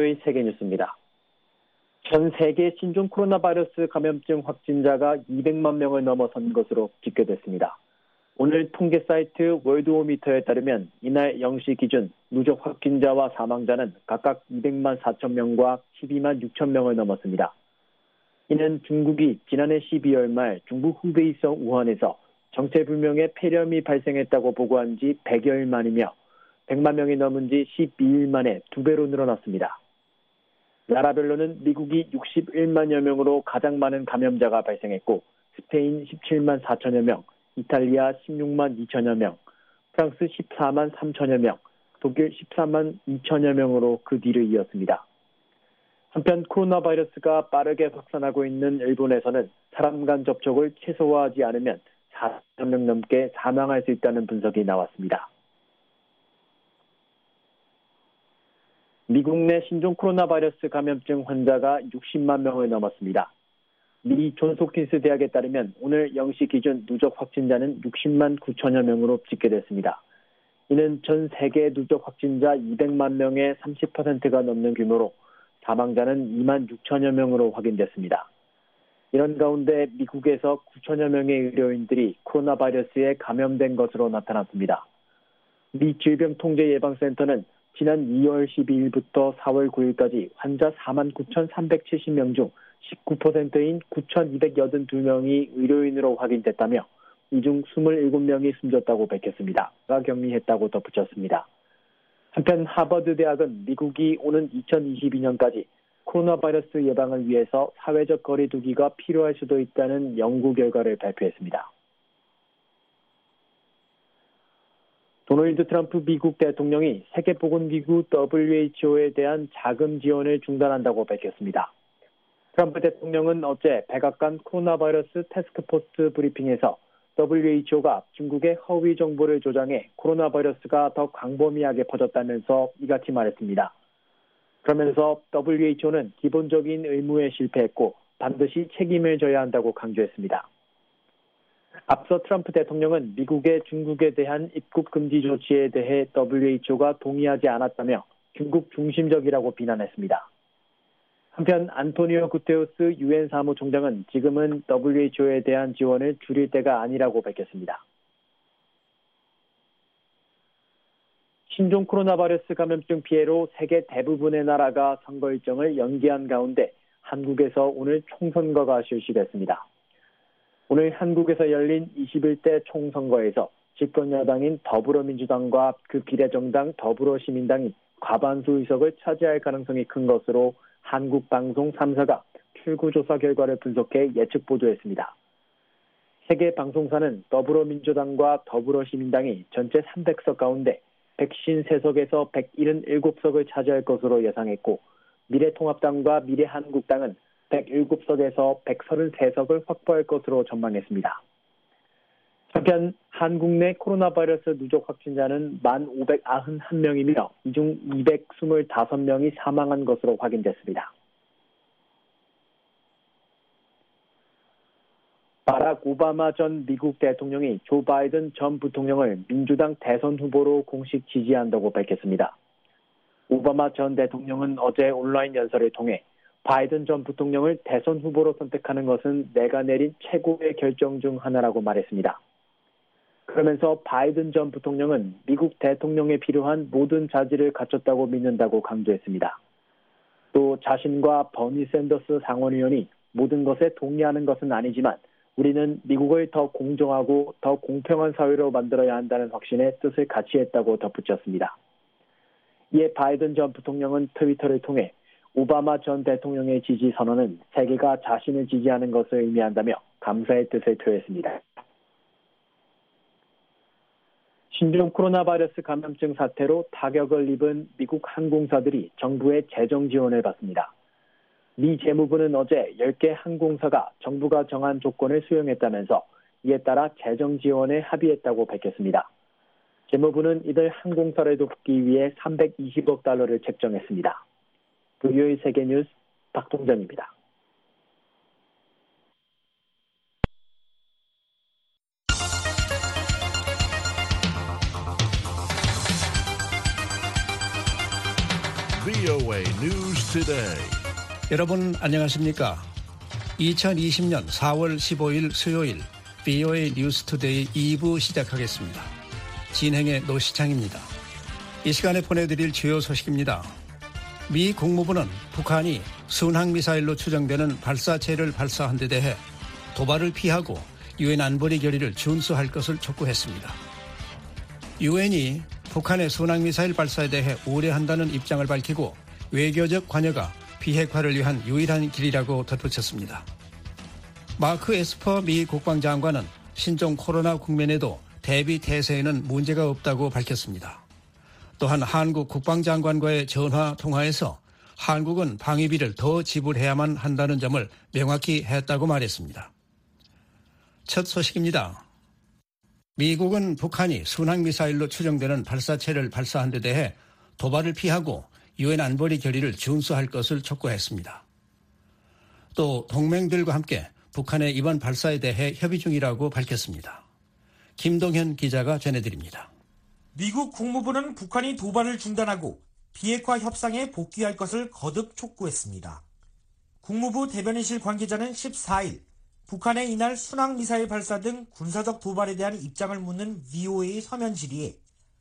VOA 세계뉴스입니다. 전 세계 신종 코로나 바이러스 감염증 확진자가 200만 명을 넘어선 것으로 집계됐습니다. 오늘 통계 사이트 월드오미터에 따르면 이날 0시 기준 누적 확진자와 사망자는 각각 200만 4천 명과 12만 6천 명을 넘었습니다. 이는 중국이 지난해 12월 말 중국 후베이성 우한에서 정체불명의 폐렴이 발생했다고 보고한 지 100여일 만이며 100만 명이 넘은 지 12일 만에 2배로 늘어났습니다. 나라별로는 미국이 61만여 명으로 가장 많은 감염자가 발생했고 스페인 17만 4천여 명, 이탈리아 16만 2천여 명, 프랑스 14만 3천여 명, 독일 14만 2천여 명으로 그 뒤를 이었습니다. 한편 코로나 바이러스가 빠르게 확산하고 있는 일본에서는 사람 간 접촉을 최소화하지 않으면 4천 명 넘게 사망할 수 있다는 분석이 나왔습니다. 미국 내 신종 코로나 바이러스 감염증 환자가 60만 명을 넘었습니다. 미 존스홉킨스 대학에 따르면 오늘 0시 기준 누적 확진자는 60만 9천여 명으로 집계됐습니다. 이는 전 세계 누적 확진자 200만 명의 30%가 넘는 규모로 사망자는 2만 6천여 명으로 확인됐습니다. 이런 가운데 미국에서 9천여 명의 의료인들이 코로나 바이러스에 감염된 것으로 나타났습니다. 미 질병통제예방센터는 지난 2월 12일부터 4월 9일까지 환자 4만 9,370명 중 19%인 9,282명이 의료인으로 확인됐다며 이 중 27명이 숨졌다고 밝혔습니다. 격리했다고 덧붙였습니다. 한편 하버드 대학은 미국이 오는 2022년까지 코로나 바이러스 예방을 위해서 사회적 거리 두기가 필요할 수도 있다는 연구 결과를 발표했습니다. 도널드 트럼프 미국 대통령이 세계보건기구 WHO에 대한 자금 지원을 중단한다고 밝혔습니다. 트럼프 대통령은 어제 백악관 코로나 바이러스 태스크포스 브리핑에서 WHO가 중국의 허위 정보를 조장해 코로나 바이러스가 더 광범위하게 퍼졌다면서 이같이 말했습니다. 그러면서 WHO는 기본적인 의무에 실패했고 반드시 책임을 져야 한다고 강조했습니다. 앞서 트럼프 대통령은 미국의 중국에 대한 입국 금지 조치에 대해 WHO가 동의하지 않았다며 중국 중심적이라고 비난했습니다. 한편 안토니오 구테우스 유엔 사무총장은 지금은 WHO에 대한 지원을 줄일 때가 아니라고 밝혔습니다. 신종 코로나 바이러스 감염증 피해로 세계 대부분의 나라가 선거 일정을 연기한 가운데 한국에서 오늘 총선거가 실시됐습니다. 오늘 한국에서 열린 21대 총선거에서 집권 여당인 더불어민주당과 그 비례정당 더불어시민당이 과반수 의석을 차지할 가능성이 큰 것으로 한국방송 3사가 출구조사 결과를 분석해 예측 보도했습니다. 세계 방송사는 더불어민주당과 더불어시민당이 전체 300석 가운데 153석에서 177석을 차지할 것으로 예상했고 미래통합당과 미래한국당은 107석에서 133석을 확보할 것으로 전망했습니다. 한편 한국 내 코로나 바이러스 누적 확진자는 1,591명이며 이 중 225명이 사망한 것으로 확인됐습니다. 바락 오바마 전 미국 대통령이 조 바이든 전 부통령을 민주당 대선 후보로 공식 지지한다고 밝혔습니다. 오바마 전 대통령은 어제 온라인 연설을 통해 바이든 전 부통령을 대선 후보로 선택하는 것은 내가 내린 최고의 결정 중 하나라고 말했습니다. 그러면서 바이든 전 부통령은 미국 대통령에 필요한 모든 자질을 갖췄다고 믿는다고 강조했습니다. 또 자신과 버니 샌더스 상원의원이 모든 것에 동의하는 것은 아니지만 우리는 미국을 더 공정하고 더 공평한 사회로 만들어야 한다는 확신에 뜻을 같이 했다고 덧붙였습니다. 이에 바이든 전 부통령은 트위터를 통해 오바마 전 대통령의 지지 선언은 세계가 자신을 지지하는 것을 의미한다며 감사의 뜻을 표했습니다. 신종 코로나 바이러스 감염증 사태로 타격을 입은 미국 항공사들이 정부의 재정 지원을 받습니다. 미 재무부는 어제 10개 항공사가 정부가 정한 조건을 수용했다면서 이에 따라 재정 지원에 합의했다고 밝혔습니다. 재무부는 이들 항공사를 돕기 위해 320억 달러를 책정했습니다. VOA 세계뉴스 박동정입니다. VOA News Today. 여러분 안녕하십니까? 2020년 4월 15일 수요일 VOA 뉴스 투데이 2부 시작하겠습니다. 진행의 노시창입니다. 이 시간에 보내드릴 주요 소식입니다. 미 국무부는 북한이 순항미사일로 추정되는 발사체를 발사한 데 대해 도발을 피하고 유엔 안보리 결의를 준수할 것을 촉구했습니다. 유엔이 북한의 순항미사일 발사에 대해 우려한다는 입장을 밝히고 외교적 관여가 비핵화를 위한 유일한 길이라고 덧붙였습니다. 마크 에스퍼 미 국방장관은 신종 코로나 국면에도 대비 태세에는 문제가 없다고 밝혔습니다. 또한 한국 국방장관과의 전화 통화에서 한국은 방위비를 더 지불해야만 한다는 점을 명확히 했다고 말했습니다. 첫 소식입니다. 미국은 북한이 순항미사일로 추정되는 발사체를 발사한 데 대해 도발을 피하고 유엔 안보리 결의를 준수할 것을 촉구했습니다. 또 동맹들과 함께 북한의 이번 발사에 대해 협의 중이라고 밝혔습니다. 김동현 기자가 전해드립니다. 미국 국무부는 북한이 도발을 중단하고 비핵화 협상에 복귀할 것을 거듭 촉구했습니다. 국무부 대변인실 관계자는 14일 북한의 이날 순항미사일 발사 등 군사적 도발에 대한 입장을 묻는 VOA 서면 질의에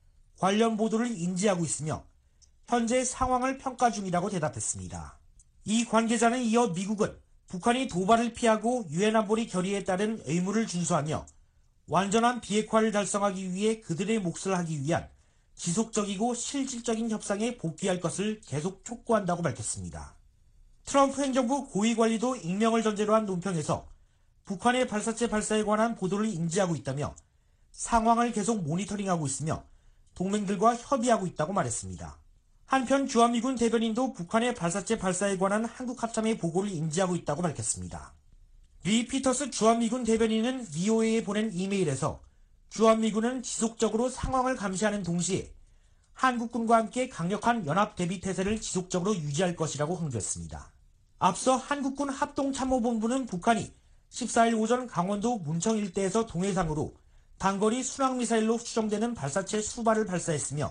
관련 보도를 인지하고 있으며 현재 상황을 평가 중이라고 대답했습니다. 이 관계자는 이어 미국은 북한이 도발을 피하고 유엔 안보리 결의에 따른 의무를 준수하며 완전한 비핵화를 달성하기 위해 그들의 몫을 하기 위한 지속적이고 실질적인 협상에 복귀할 것을 계속 촉구한다고 밝혔습니다. 트럼프 행정부 고위관리도 익명을 전제로 한 논평에서 북한의 발사체 발사에 관한 보도를 인지하고 있다며 상황을 계속 모니터링하고 있으며 동맹들과 협의하고 있다고 말했습니다. 한편 주한미군 대변인도 북한의 발사체 발사에 관한 한국 합참의 보고를 인지하고 있다고 밝혔습니다. 리 피터스 주한미군 대변인은 VOA에 보낸 이메일에서 주한미군은 지속적으로 상황을 감시하는 동시에 한국군과 함께 강력한 연합 대비 태세를 지속적으로 유지할 것이라고 강조했습니다. 앞서 한국군 합동참모본부는 북한이 14일 오전 강원도 문청 일대에서 동해상으로 단거리 순항미사일로 추정되는 발사체 수발을 발사했으며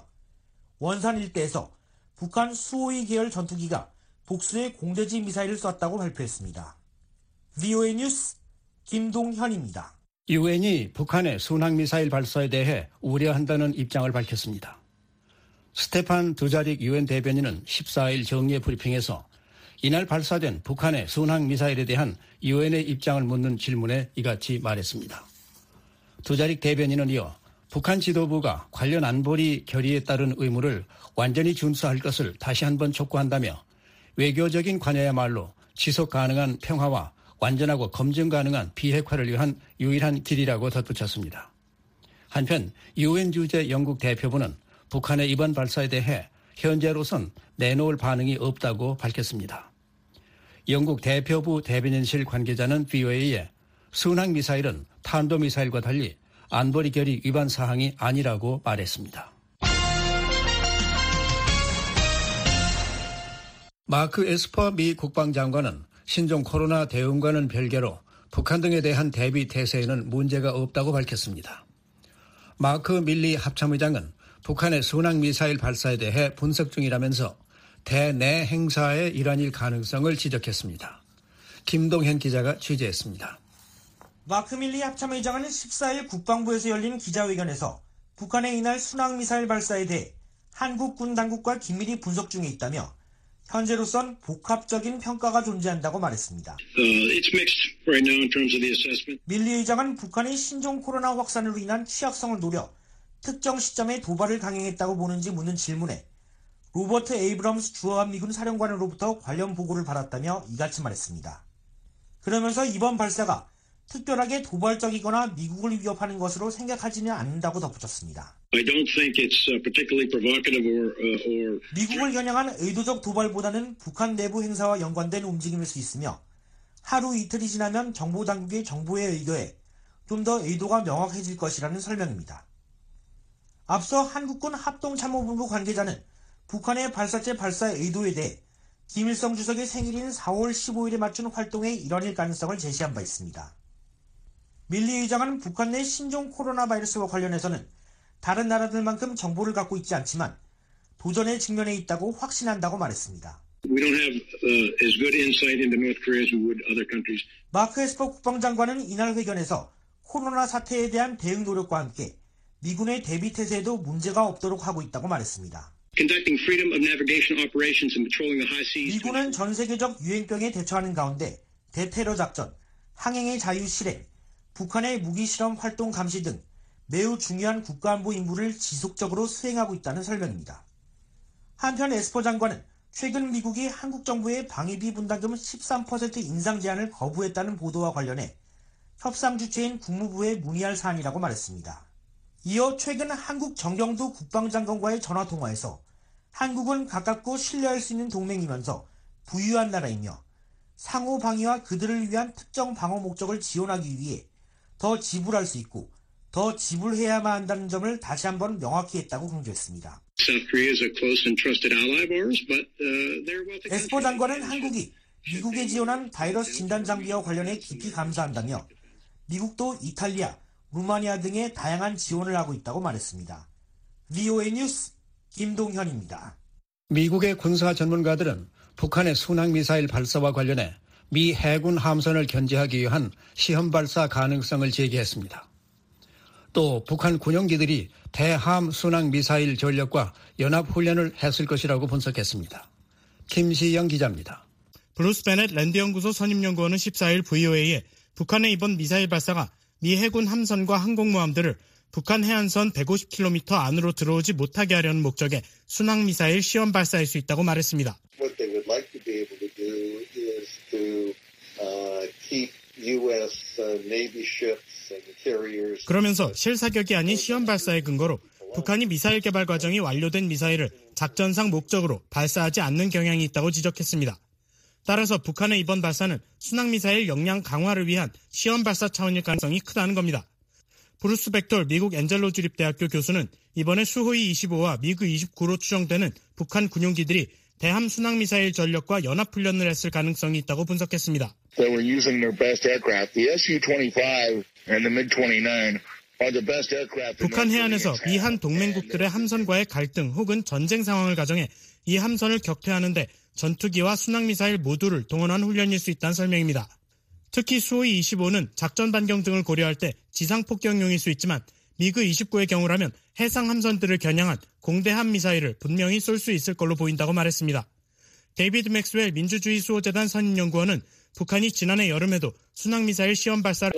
원산 일대에서 북한 수호이 계열 전투기가 복수의 공대지 미사일을 쐈다고 발표했습니다. VOA 뉴스 김동현입니다. 유엔이 북한의 순항미사일 발사에 대해 우려한다는 입장을 밝혔습니다. 스테판 두자릭 유엔 대변인은 14일 정례 브리핑에서 이날 발사된 북한의 순항미사일에 대한 유엔의 입장을 묻는 질문에 이같이 말했습니다. 두자릭 대변인은 이어 북한 지도부가 관련 안보리 결의에 따른 의무를 완전히 준수할 것을 다시 한번 촉구한다며 외교적인 관여야말로 지속 가능한 평화와 완전하고 검증 가능한 비핵화를 위한 유일한 길이라고 덧붙였습니다. 한편 유엔 주재 영국 대표부는 북한의 이번 발사에 대해 현재로선 내놓을 반응이 없다고 밝혔습니다. 영국 대표부 대변인실 관계자는 VOA에 순항미사일은 탄도미사일과 달리 안보리 결의 위반 사항이 아니라고 말했습니다. 마크 에스퍼 미 국방장관은 신종 코로나 대응과는 별개로 북한 등에 대한 대비 태세에는 문제가 없다고 밝혔습니다. 마크 밀리 합참의장은 북한의 순항미사일 발사에 대해 분석 중이라면서 대내 행사의 일환일 가능성을 지적했습니다. 김동현 기자가 취재했습니다. 마크 밀리 합참의장은 14일 국방부에서 열린 기자회견에서 북한의 이날 순항미사일 발사에 대해 한국 군 당국과 긴밀히 분석 중에 있다며 현재로선 복합적인 평가가 존재한다고 말했습니다. 밀리 의장은 북한이 신종 코로나 확산으로 인한 취약성을 노려 특정 시점에 도발을 강행했다고 보는지 묻는 질문에 로버트 에이브럼스 주한미군 사령관으로부터 관련 보고를 받았다며 이같이 말했습니다. 그러면서 이번 발사가 특별하게 도발적이거나 미국을 위협하는 것으로 생각하지는 않는다고 덧붙였습니다. 미국을 겨냥한 의도적 도발보다는 북한 내부 행사와 연관된 움직임일 수 있으며 하루 이틀이 지나면 정보당국의 정보에 의거해 좀 더 의도가 명확해질 것이라는 설명입니다. 앞서 한국군 합동참모본부 관계자는 북한의 발사체 발사 의도에 대해 김일성 주석의 생일인 4월 15일에 맞춘 활동의 일환일 가능성을 제시한 바 있습니다. 밀리 의장은 북한 내 신종 코로나 바이러스와 관련해서는 다른 나라들만큼 정보를 갖고 있지 않지만 도전에 직면해 있다고 확신한다고 말했습니다. We don't have as good insight into North Korea as we would other countries. 마크 에스퍼 국방장관은 이날 회견에서 코로나 사태에 대한 대응 노력과 함께 미군의 대비 태세에도 문제가 없도록 하고 있다고 말했습니다. Conducting freedom of navigation operations and patrolling the high seas. 미군은 전 세계적 유행병에 대처하는 가운데 대테러 작전, 항행의 자유 실행, 북한의 무기 실험 활동 감시 등 매우 중요한 국가안보 임무를 지속적으로 수행하고 있다는 설명입니다. 한편 에스퍼 장관은 최근 미국이 한국 정부의 방위비 분담금 13% 인상 제안을 거부했다는 보도와 관련해 협상 주체인 국무부에 문의할 사안이라고 말했습니다. 이어 최근 한국 정경도 국방장관과의 전화통화에서 한국은 가깝고 신뢰할 수 있는 동맹이면서 부유한 나라이며 상호 방위와 그들을 위한 특정 방어 목적을 지원하기 위해 더 지불할 수 있고 더 지불해야만 한다는 점을 다시 한번 명확히 했다고 강조했습니다. 에스퍼 장관은 한국이 미국에 지원한 바이러스 진단 장비와 관련해 깊이 감사한다며 미국도 이탈리아, 루마니아 등의 다양한 지원을 하고 있다고 말했습니다. VOA 뉴스 김동현입니다. 미국의 군사 전문가들은 북한의 순항미사일 발사와 관련해 미 해군 함선을 견제하기 위한 시험 발사 가능성을 제기했습니다. 또 북한 군용기들이 대함 순항미사일 전력과 연합훈련을 했을 것이라고 분석했습니다. 김시영 기자입니다. 브루스 베넷 랜드연구소 선임연구원은 14일 VOA에 북한의 이번 미사일 발사가 미 해군 함선과 항공모함들을 북한 해안선 150km 안으로 들어오지 못하게 하려는 목적의 순항미사일 시험 발사일 수 있다고 말했습니다. What they would like to be able to do is to keep U.S. Navy ships and carriers. 그러면서 실사격이 아닌 시험 발사의 근거로 북한이 미사일 개발 과정이 완료된 미사일을 작전상 목적으로 발사하지 않는 경향이 있다고 지적했습니다. 따라서 북한의 이번 발사는 순항미사일 역량 강화를 위한 시험 발사 차원일 가능성이 크다는 겁니다. 브루스 벡톨 미국 엔젤로 주립대학교 교수는 이번에 수호이 25와 미그 29로 추정되는 북한 군용기들이 대함 순항미사일 전력과 연합훈련을 했을 가능성이 있다고 분석했습니다. They were using their best aircraft. The Su-25 and the MiG-29 are the best aircraft. 북한 해안에서 미 한 동맹국들의 함선과의 갈등 혹은 전쟁 상황을 가정해 이 함선을 격퇴하는데 전투기와 순항미사일 모두를 동원한 훈련일 수 있다는 설명입니다. 특히 수호이 25는 작전 반경 등을 고려할 때 지상 폭격용일 수 있지만 미그 29의 경우라면 해상 함선들을 겨냥한 공대함 미사일을 분명히 쏠 수 있을 걸로 보인다고 말했습니다. 데이비드 맥스웰 민주주의 수호재단 선임연구원은 북한이 지난해 여름에도 순항미사일 시험 발사를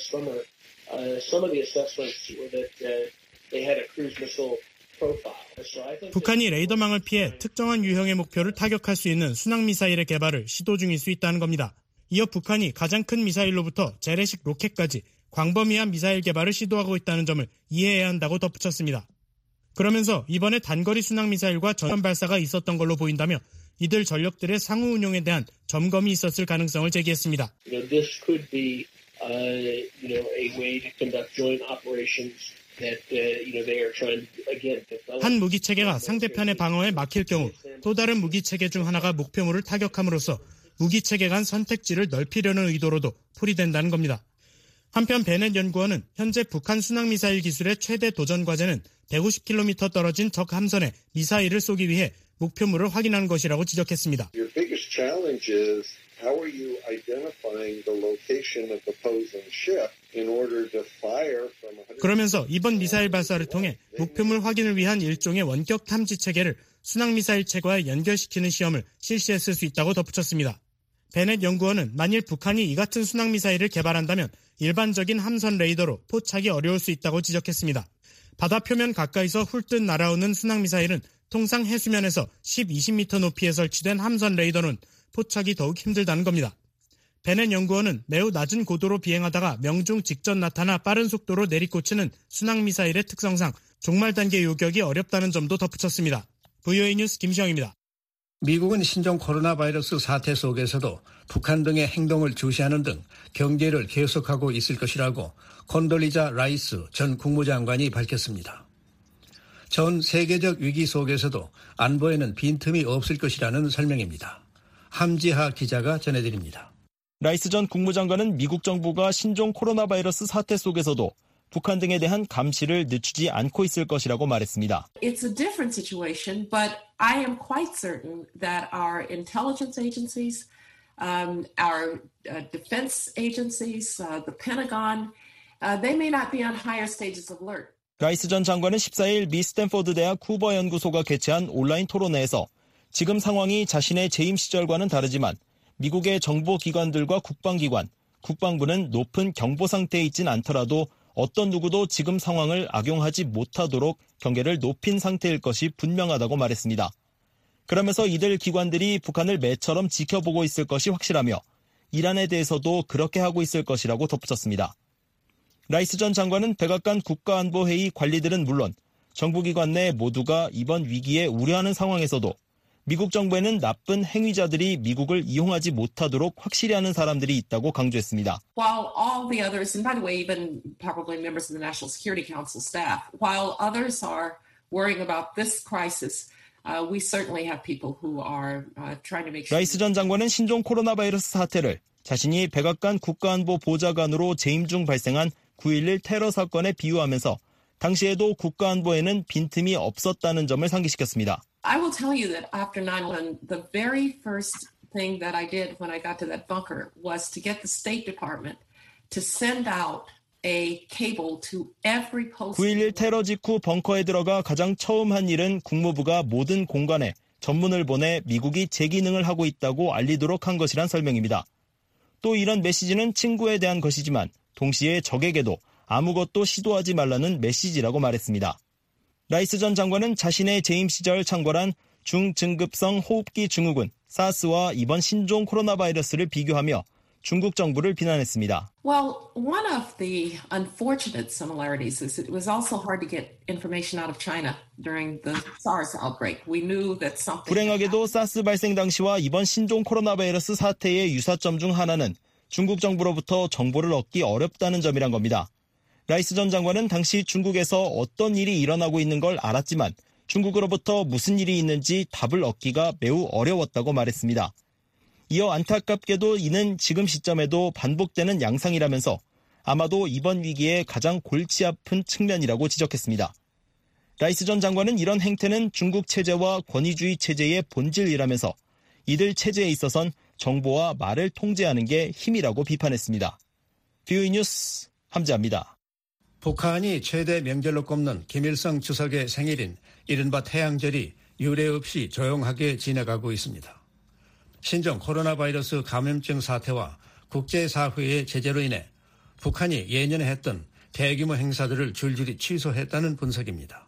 북한이 레이더망을 피해 특정한 유형의 목표를 타격할 수 있는 순항미사일의 개발을 시도 중일 수 있다는 겁니다. 이어 북한이 가장 큰 미사일로부터 재래식 로켓까지 광범위한 미사일 개발을 시도하고 있다는 점을 이해해야 한다고 덧붙였습니다. 그러면서 이번에 단거리 순항미사일과 전면 발사가 있었던 걸로 보인다며 이들 전력들의 상호 운용에 대한 점검이 있었을 가능성을 제기했습니다. 한 무기체계가 상대편의 방어에 막힐 경우 또 다른 무기체계 중 하나가 목표물을 타격함으로써 무기체계 간 선택지를 넓히려는 의도로도 풀이된다는 겁니다. 한편 베넷 연구원은 현재 북한 순항미사일 기술의 최대 도전 과제는 150km 떨어진 적 함선에 미사일을 쏘기 위해 목표물을 확인하는 것이라고 지적했습니다. Your biggest challenge is how are you identifying the location of the opposing ship in order to fire from 100... 그러면서 이번 미사일 발사를 통해 목표물 확인을 위한 일종의 원격 탐지 체계를 순항미사일 체계와 연결시키는 시험을 실시했을 수 있다고 덧붙였습니다. 베넷 연구원은 만일 북한이 이 같은 순항미사일을 개발한다면 일반적인 함선 레이더로 포착이 어려울 수 있다고 지적했습니다. 바다 표면 가까이서 훌듯 날아오는 순항미사일은 통상 해수면에서 10-20m 높이에 설치된 함선 레이더는 포착이 더욱 힘들다는 겁니다. 베넷 연구원은 매우 낮은 고도로 비행하다가 명중 직전 나타나 빠른 속도로 내리꽂히는 순항미사일의 특성상 종말 단계 요격이 어렵다는 점도 덧붙였습니다. VOA 뉴스 김시영입니다. 미국은 신종 코로나 바이러스 사태 속에서도 북한 등의 행동을 주시하는 등 경계를 계속하고 있을 것이라고 콘돌리자 라이스 전 국무장관이 밝혔습니다. 전 세계적 위기 속에서도 안보에는 빈틈이 없을 것이라는 설명입니다. 함지하 기자가 전해드립니다. 라이스 전 국무장관은 미국 정부가 신종 코로나 바이러스 사태 속에서도 북한 등에 대한 감시를 늦추지 않고 있을 것이라고 말했습니다. It's a different situation, but I am quite certain that our intelligence agencies, our defense agencies, the Pentagon, they may not be on higher stages of alert. 라이스 전 장관은 14일 미 스탠포드 대학 후버 연구소가 개최한 온라인 토론회에서 지금 상황이 자신의 재임 시절과는 다르지만 미국의 정보기관들과 국방기관, 국방부는 높은 경보 상태에 있진 않더라도 어떤 누구도 지금 상황을 악용하지 못하도록 경계를 높인 상태일 것이 분명하다고 말했습니다. 그러면서 이들 기관들이 북한을 매처럼 지켜보고 있을 것이 확실하며 이란에 대해서도 그렇게 하고 있을 것이라고 덧붙였습니다. 라이스 전 장관은 백악관 국가안보회의 관리들은 물론 정부기관 내 모두가 이번 위기에 우려하는 상황에서도 미국 정부에는 나쁜 행위자들이 미국을 이용하지 못하도록 확실히 하는 사람들이 있다고 강조했습니다. While all the others, and by the way, even probably members of the National Security Council staff, while others are worrying about this crisis, we certainly have people who are trying to make sure. 라이스 전 장관은 신종 코로나 바이러스 사태를 자신이 백악관 국가안보 보좌관으로 재임 중 발생한 9.11 테러 사건에 비유하면서 당시에도 국가안보에는 빈틈이 없었다는 점을 상기시켰습니다. I will tell you that after 9/11, the very first thing that I did when I got to that bunker was to get the State Department to send out a cable to every post. 9.11 테러 직후 벙커에 들어가 가장 처음 한 일은 국무부가 모든 공간에 전문을 보내 미국이 재기능을 하고 있다고 알리도록 한 것이란 설명입니다. 또 이런 메시지는 친구에 대한 것이지만 동시에 적에게도 아무것도 시도하지 말라는 메시지라고 말했습니다. 라이스 전 장관은 자신의 재임 시절 창궐한 중증급성 호흡기 증후군 사스와 이번 신종 코로나 바이러스를 비교하며 중국 정부를 비난했습니다. Well, one of the unfortunate similarities is it was also hard to get information out of China during the SARS outbreak. We knew that something. 불행하게도 사스 발생 당시와 이번 신종 코로나 바이러스 사태의 유사점 중 하나는 중국 정부로부터 정보를 얻기 어렵다는 점이란 겁니다. 라이스 전 장관은 당시 중국에서 어떤 일이 일어나고 있는 걸 알았지만 중국으로부터 무슨 일이 있는지 답을 얻기가 매우 어려웠다고 말했습니다. 이어 안타깝게도 이는 지금 시점에도 반복되는 양상이라면서 아마도 이번 위기의 가장 골치 아픈 측면이라고 지적했습니다. 라이스 전 장관은 이런 행태는 중국 체제와 권위주의 체제의 본질이라면서 이들 체제에 있어선 정보와 말을 통제하는 게 힘이라고 비판했습니다. 뷰이 뉴스 함재합니다. 북한이 최대 명절로 꼽는 김일성 주석의 생일인 이른바 태양절이 유례 없이 조용하게 지나가고 있습니다. 신종 코로나 바이러스 감염증 사태와 국제사회의 제재로 인해 북한이 예년에 했던 대규모 행사들을 줄줄이 취소했다는 분석입니다.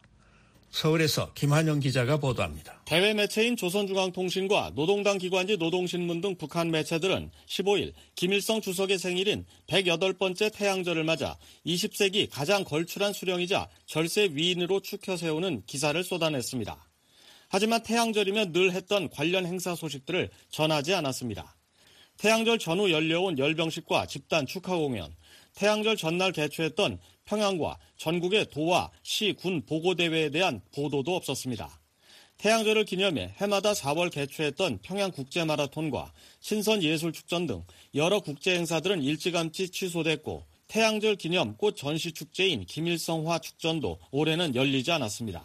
서울에서 김한영 기자가 보도합니다. 대외 매체인 조선중앙통신과 노동당 기관지 노동신문 등 북한 매체들은 15일 김일성 주석의 생일인 108번째 태양절을 맞아 20세기 가장 걸출한 수령이자 절세 위인으로 추켜 세우는 기사를 쏟아냈습니다. 하지만 태양절이면 늘 했던 관련 행사 소식들을 전하지 않았습니다. 태양절 전후 열려온 열병식과 집단 축하 공연, 태양절 전날 개최했던 평양과 전국의 도와 시, 군 보고대회에 대한 보도도 없었습니다. 태양절을 기념해 해마다 4월 개최했던 평양국제마라톤과 신선예술축전 등 여러 국제행사들은 일찌감치 취소됐고 태양절 기념 꽃 전시축제인 김일성화 축전도 올해는 열리지 않았습니다.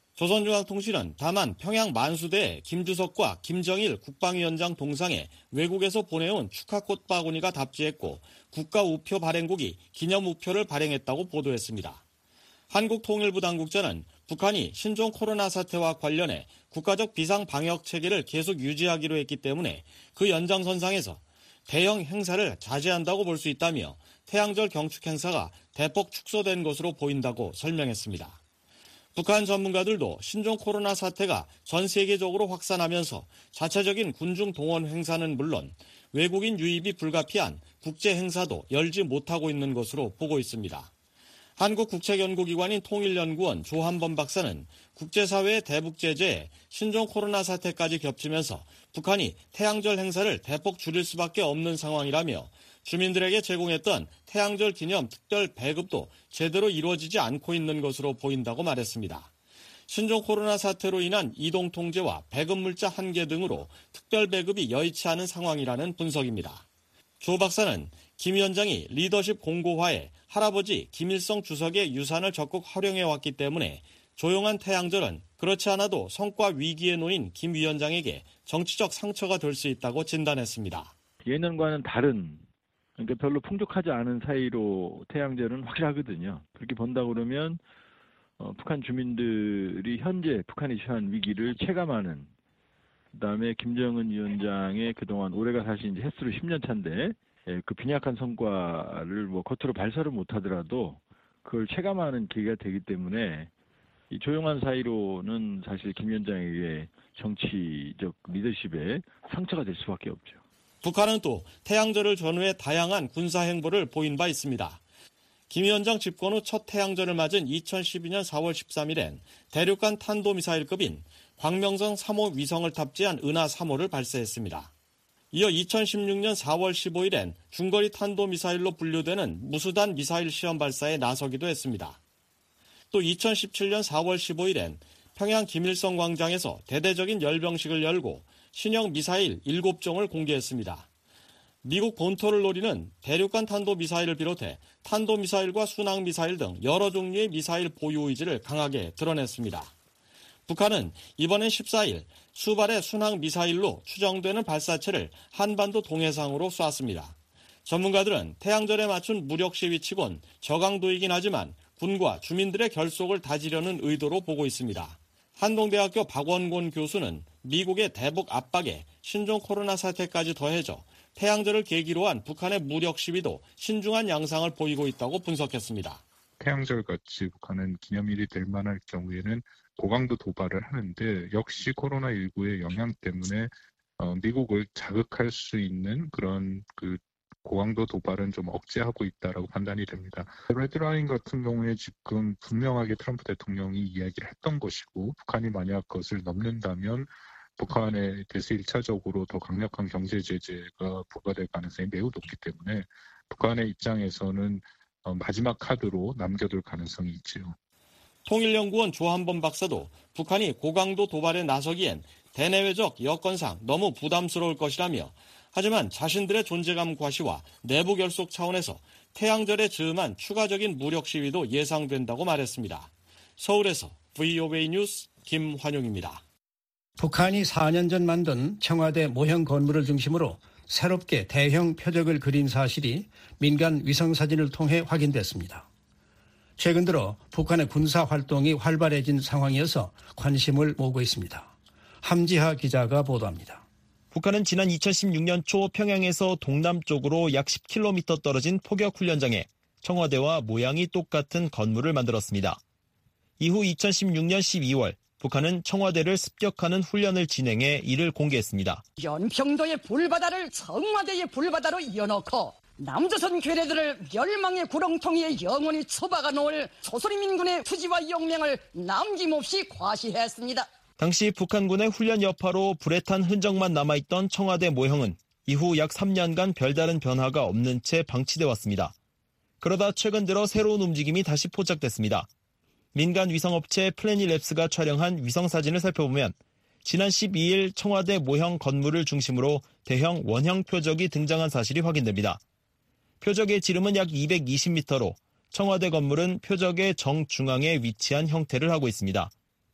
조선중앙통신은 다만 평양 만수대에 김주석과 김정일 국방위원장 동상에 외국에서 보내온 축하꽃 바구니가 답지했고 국가우표 발행국이 기념우표를 발행했다고 보도했습니다. 한국통일부 당국자는 북한이 신종 코로나 사태와 관련해 국가적 비상방역 체계를 계속 유지하기로 했기 때문에 그 연장선상에서 대형 행사를 자제한다고 볼 수 있다며 태양절 경축 행사가 대폭 축소된 것으로 보인다고 설명했습니다. 북한 전문가들도 신종 코로나 사태가 전 세계적으로 확산하면서 자체적인 군중 동원 행사는 물론 외국인 유입이 불가피한 국제 행사도 열지 못하고 있는 것으로 보고 있습니다. 한국국책연구기관인 통일연구원 조한범 박사는 국제사회의 대북 제재에 신종 코로나 사태까지 겹치면서 북한이 태양절 행사를 대폭 줄일 수밖에 없는 상황이라며 주민들에게 제공했던 태양절 기념 특별 배급도 제대로 이루어지지 않고 있는 것으로 보인다고 말했습니다. 신종 코로나 사태로 인한 이동 통제와 배급 물자 한계 등으로 특별 배급이 여의치 않은 상황이라는 분석입니다. 조 박사는 김 위원장이 리더십 공고화에 할아버지 김일성 주석의 유산을 적극 활용해왔기 때문에 조용한 태양절은 그렇지 않아도 성과 위기에 놓인 김 위원장에게 정치적 상처가 될 수 있다고 진단했습니다. 예년과는 다른, 그러니까 별로 풍족하지 않은 사이로 태양절은 확실하거든요. 그렇게 본다 그러면 북한 주민들이 현재 북한이 처한 위기를 체감하는, 그다음에 김정은 위원장의 그동안 올해가 사실 이제 횟수로 10년 차인데 그 빈약한 성과를 겉으로 발설을 못하더라도 그걸 체감하는 계기가 되기 때문에 이 조용한 사이로는 사실 김 위원장에게 정치적 리더십에 상처가 될 수밖에 없죠. 북한은 또 태양절을 전후해 다양한 군사 행보를 보인 바 있습니다. 김 위원장 집권 후 첫 태양절을 맞은 2012년 4월 13일엔 대륙간 탄도미사일급인 광명성 3호 위성을 탑재한 은하 3호를 발사했습니다. 이어 2016년 4월 15일엔 중거리 탄도미사일로 분류되는 무수단 미사일 시험 발사에 나서기도 했습니다. 또 2017년 4월 15일엔 평양 김일성 광장에서 대대적인 열병식을 열고 신형 미사일 7종을 공개했습니다. 미국 본토를 노리는 대륙간 탄도미사일을 비롯해 탄도미사일과 순항미사일 등 여러 종류의 미사일 보유 의지를 강하게 드러냈습니다. 북한은 이번엔 14일 수발의 순항미사일로 추정되는 발사체를 한반도 동해상으로 쐈습니다. 전문가들은 태양절에 맞춘 무력 시위치곤 저강도이긴 하지만 군과 주민들의 결속을 다지려는 의도로 보고 있습니다. 한동대학교 박원곤 교수는 미국의 대북 압박에 신종 코로나 사태까지 더해져 태양절을 계기로 한 북한의 무력 시위도 신중한 양상을 보이고 있다고 분석했습니다. 태양절같이 북한은 기념일이 될 만할 경우에는 고강도 도발을 하는데 역시 코로나19의 영향 때문에 미국을 자극할 수 있는 그런 고강도 도발은 좀 억제하고 있다라고 판단이 됩니다. 레드라인 같은 경우에 지금 분명하게 트럼프 대통령이 이야기를 했던 것이고 북한이 만약 그것을 넘는다면 북한에 대해서 1차적으로 더 강력한 경제 제재가 부과될 가능성이 매우 높기 때문에 북한의 입장에서는 마지막 카드로 남겨둘 가능성이 있지요. 통일연구원 조한범 박사도 북한이 고강도 도발에 나서기엔 대내외적 여건상 너무 부담스러울 것이라며 하지만 자신들의 존재감 과시와 내부 결속 차원에서 태양절에 즈음한 추가적인 무력 시위도 예상된다고 말했습니다. 서울에서 VOA 뉴스 김환용입니다. 북한이 4년 전 만든 청와대 모형 건물을 중심으로 새롭게 대형 표적을 그린 사실이 민간 위성사진을 통해 확인됐습니다. 최근 들어 북한의 군사 활동이 활발해진 상황이어서 관심을 모으고 있습니다. 함지하 기자가 보도합니다. 북한은 지난 2016년 초 평양에서 동남쪽으로 약 10km 떨어진 포격훈련장에 청와대와 모양이 똑같은 건물을 만들었습니다. 이후 2016년 12월 북한은 청와대를 습격하는 훈련을 진행해 이를 공개했습니다. 연평도의 불바다를 청와대의 불바다로 이어놓고 남조선 괴뢰들을 멸망의 구렁텅이에 영원히 처박아 놓을 조선인민군의 투지와 용맹을 남김없이 과시했습니다. 당시 북한군의 훈련 여파로 불에 탄 흔적만 남아있던 청와대 모형은 이후 약 3년간 별다른 변화가 없는 채 방치돼 왔습니다. 그러다 최근 들어 새로운 움직임이 다시 포착됐습니다. 민간 위성업체 플래닛랩스가 촬영한 위성사진을 살펴보면 지난 12일 청와대 모형 건물을 중심으로 대형 원형 표적이 등장한 사실이 확인됩니다. 표적의 지름은 약 220m로 청와대 건물은 표적의 정중앙에 위치한 형태를 하고 있습니다.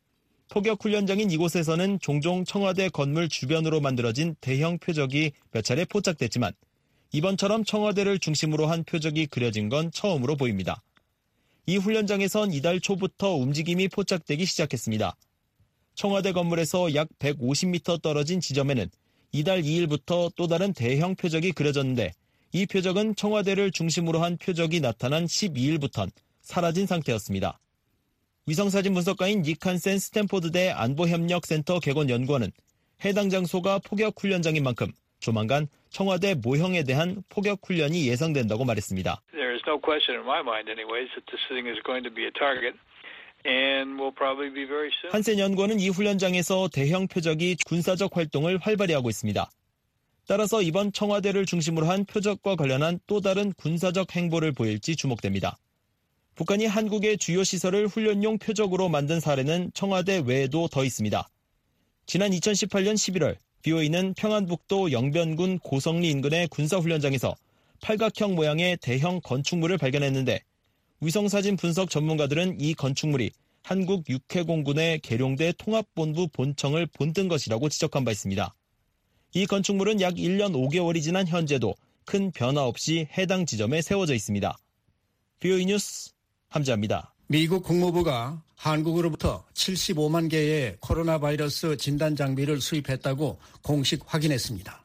포격훈련장인 이곳에서는 종종 청와대 건물 주변으로 만들어진 대형 표적이 몇 차례 포착됐지만 이번처럼 청와대를 중심으로 한 표적이 그려진 건 처음으로 보입니다. 이 훈련장에선 이달 초부터 움직임이 포착되기 시작했습니다. 청와대 건물에서 약 150m 떨어진 지점에는 이달 2일부터 또 다른 대형 표적이 그려졌는데 이 표적은 청와대를 중심으로 한 표적이 나타난 12일부터는 사라진 상태였습니다. 위성사진 분석가인 닉 한센 스탠포드대 안보협력센터 개건연구원은 해당 장소가 포격훈련장인 만큼 조만간 청와대 모형에 대한 포격훈련이 예상된다고 말했습니다. There is no question in my mind anyways that this thing is going to be a target and will probably be very soon. 한센 연구원은 이 훈련장에서 대형 표적이 군사적 활동을 활발히 하고 있습니다. 따라서 이번 청와대를 중심으로 한 표적과 관련한 또 다른 군사적 행보를 보일지 주목됩니다. 북한이 한국의 주요 시설을 훈련용 표적으로 만든 사례는 청와대 외에도 더 있습니다. 지난 2018년 11월 BOA는 평안북도 영변군 고성리 인근의 군사훈련장에서 팔각형 모양의 대형 건축물을 발견했는데 위성사진 분석 전문가들은 이 건축물이 한국 육해공군의 계룡대 통합본부 본청을 본뜬 것이라고 지적한 바 있습니다. 이 건축물은 약 1년 5개월이 지난 현재도 큰 변화 없이 해당 지점에 세워져 있습니다. BOA 뉴스 함지아입니다. 미국 국무부가 한국으로부터 75만 개의 코로나 바이러스 진단 장비를 수입했다고 공식 확인했습니다.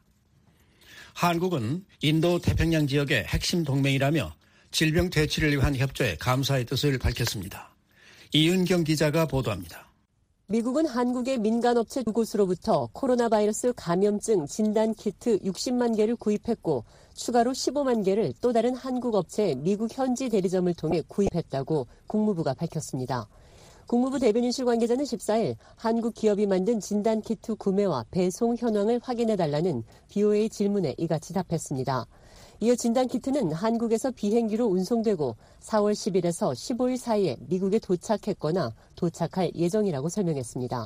한국은 인도 태평양 지역의 핵심 동맹이라며 질병 퇴치를 위한 협조에 감사의 뜻을 밝혔습니다. 이은경 기자가 보도합니다. 미국은 한국의 민간업체 2곳으로부터 코로나 바이러스 감염증 진단 키트 60만 개를 구입했고 추가로 15만 개를 또 다른 한국 업체의 미국 현지 대리점을 통해 구입했다고 국무부가 밝혔습니다. 국무부 대변인실 관계자는 14일 한국 기업이 만든 진단 키트 구매와 배송 현황을 확인해달라는 BOA 질문에 이같이 답했습니다. 이어 진단 키트는 한국에서 비행기로 운송되고 4월 10일에서 15일 사이에 미국에 도착했거나 도착할 예정이라고 설명했습니다.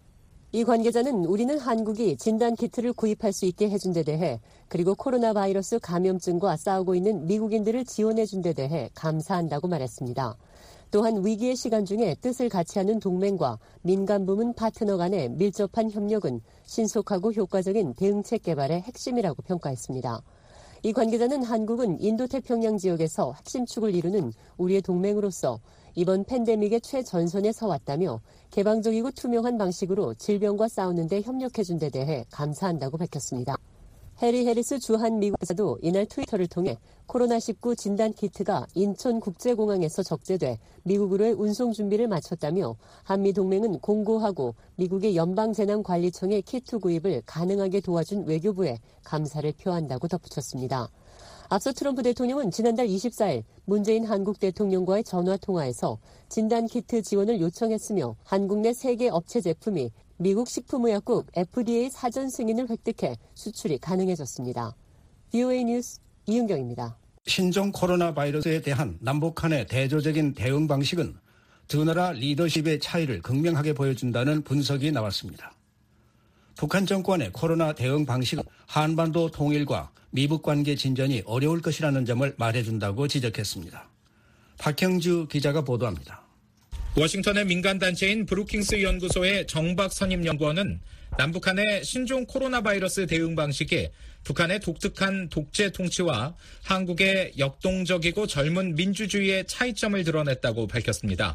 이 관계자는 우리는 한국이 진단 키트를 구입할 수 있게 해준 데 대해 그리고 코로나 바이러스 감염증과 싸우고 있는 미국인들을 지원해 준 데 대해 감사한다고 말했습니다. 또한 위기의 시간 중에 뜻을 같이 하는 동맹과 민간 부문 파트너 간의 밀접한 협력은 신속하고 효과적인 대응책 개발의 핵심이라고 평가했습니다. 이 관계자는 한국은 인도태평양 지역에서 핵심 축을 이루는 우리의 동맹으로서 이번 팬데믹의 최전선에 서왔다며 개방적이고 투명한 방식으로 질병과 싸우는 데 협력해준 데 대해 감사한다고 밝혔습니다. 해리 해리스 주한 미국 대사도 이날 트위터를 통해 코로나19 진단 키트가 인천국제공항에서 적재돼 미국으로의 운송 준비를 마쳤다며 한미 동맹은 공고하고 미국의 연방재난관리청의 키트 구입을 가능하게 도와준 외교부에 감사를 표한다고 덧붙였습니다. 앞서 트럼프 대통령은 지난달 24일 문재인 한국 대통령과의 전화통화에서 진단키트 지원을 요청했으며 한국 내 3개 업체 제품이 미국 식품의약국 FDA 사전 승인을 획득해 수출이 가능해졌습니다. BOA 뉴스 이은경입니다. 신종 코로나 바이러스에 대한 남북 간의 대조적인 대응 방식은 두 나라 리더십의 차이를 극명하게 보여준다는 분석이 나왔습니다. 북한 정권의 코로나 대응 방식은 한반도 통일과 미북 관계 진전이 어려울 것이라는 점을 말해준다고 지적했습니다. 박형주 기자가 보도합니다. 워싱턴의 민간단체인 브루킹스 연구소의 정박선임 연구원은 남북한의 신종 코로나 바이러스 대응 방식이 북한의 독특한 독재 통치와 한국의 역동적이고 젊은 민주주의의 차이점을 드러냈다고 밝혔습니다.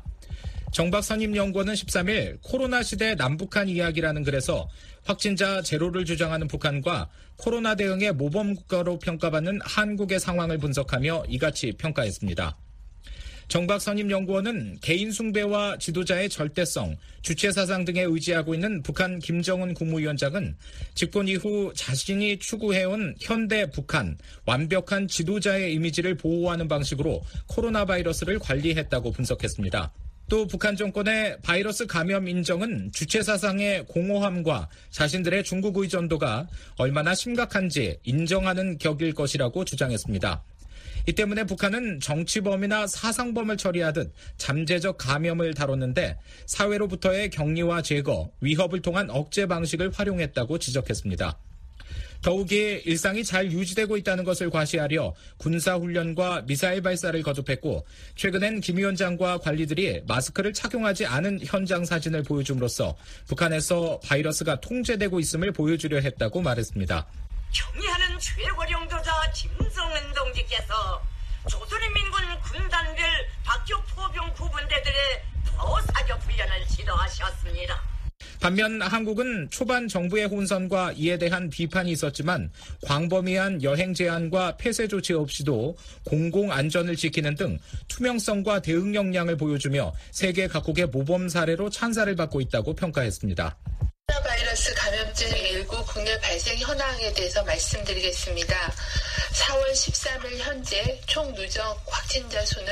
정박선임 연구원은 13일 코로나 시대 남북한 이야기라는 글에서 확진자 제로를 주장하는 북한과 코로나 대응의 모범국가로 평가받는 한국의 상황을 분석하며 이같이 평가했습니다. 정박선임 연구원은 개인 숭배와 지도자의 절대성, 주체사상 등에 의지하고 있는 북한 김정은 국무위원장은 집권 이후 자신이 추구해온 현대 북한, 완벽한 지도자의 이미지를 보호하는 방식으로 코로나 바이러스를 관리했다고 분석했습니다. 또 북한 정권의 바이러스 감염 인정은 주체사상의 공허함과 자신들의 중국 의존도가 얼마나 심각한지 인정하는 격일 것이라고 주장했습니다. 이 때문에 북한은 정치범이나 사상범을 처리하듯 잠재적 감염을 다뤘는데 사회로부터의 격리와 제거, 위협을 통한 억제 방식을 활용했다고 지적했습니다. 더욱이 일상이 잘 유지되고 있다는 것을 과시하려 군사훈련과 미사일 발사를 거듭했고 최근엔 김 위원장과 관리들이 마스크를 착용하지 않은 현장 사진을 보여줌으로써 북한에서 바이러스가 통제되고 있음을 보여주려 했다고 말했습니다. 경의하는 최고령 도자 김성은 동지께서 조선인민군 군단별 박격 포병 구분대들의 보호사격 훈련을 지도하셨습니다. 반면 한국은 초반 정부의 혼선과 이에 대한 비판이 있었지만 광범위한 여행 제한과 폐쇄 조치 없이도 공공 안전을 지키는 등 투명성과 대응 역량을 보여주며 세계 각국의 모범 사례로 찬사를 받고 있다고 평가했습니다. 코로나 바이러스 감염증 19 국내 발생 현황에 대해서 말씀드리겠습니다. 4월 13일 현재 총 누적 확진자 수는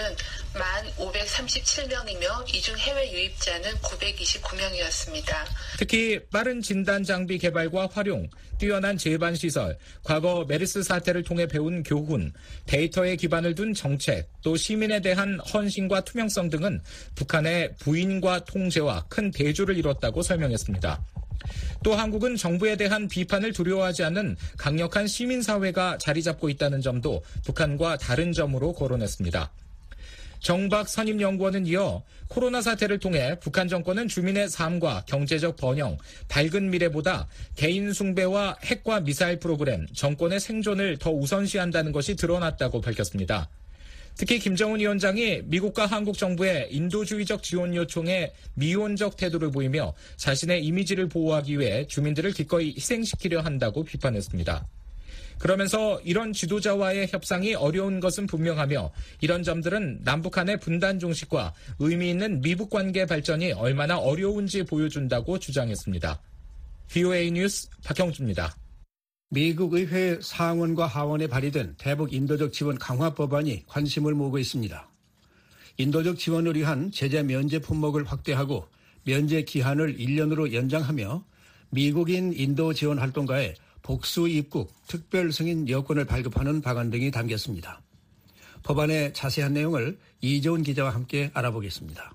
1,537명이며 이 중 해외 유입자는 929명이었습니다. 특히 빠른 진단 장비 개발과 활용, 뛰어난 재반 시설, 과거 메르스 사태를 통해 배운 교훈, 데이터에 기반을 둔 정책, 또 시민에 대한 헌신과 투명성 등은 북한의 부인과 통제와 큰 대조를 이뤘다고 설명했습니다. 또 한국은 정부에 대한 비판을 두려워하지 않는 강력한 시민사회가 자리 잡고 있다는 점도 북한과 다른 점으로 거론했습니다. 정박 선임연구원은 이어 코로나 사태를 통해 북한 정권은 주민의 삶과 경제적 번영, 밝은 미래보다 개인 숭배와 핵과 미사일 프로그램, 정권의 생존을 더 우선시한다는 것이 드러났다고 밝혔습니다. 특히 김정은 위원장이 미국과 한국 정부의 인도주의적 지원 요청에 미온적 태도를 보이며 자신의 이미지를 보호하기 위해 주민들을 기꺼이 희생시키려 한다고 비판했습니다. 그러면서 이런 지도자와의 협상이 어려운 것은 분명하며 이런 점들은 남북한의 분단 종식과 의미 있는 미북 관계 발전이 얼마나 어려운지 보여준다고 주장했습니다. VOA 뉴스 박형주입니다. 미국 의회 상원과 하원에 발의된 대북 인도적 지원 강화 법안이 관심을 모으고 있습니다. 인도적 지원을 위한 제재 면제 품목을 확대하고 면제 기한을 1년으로 연장하며 미국인 인도 지원 활동가의 복수 입국, 특별 승인 여권을 발급하는 방안 등이 담겼습니다. 법안의 자세한 내용을 이재훈 기자와 함께 알아보겠습니다.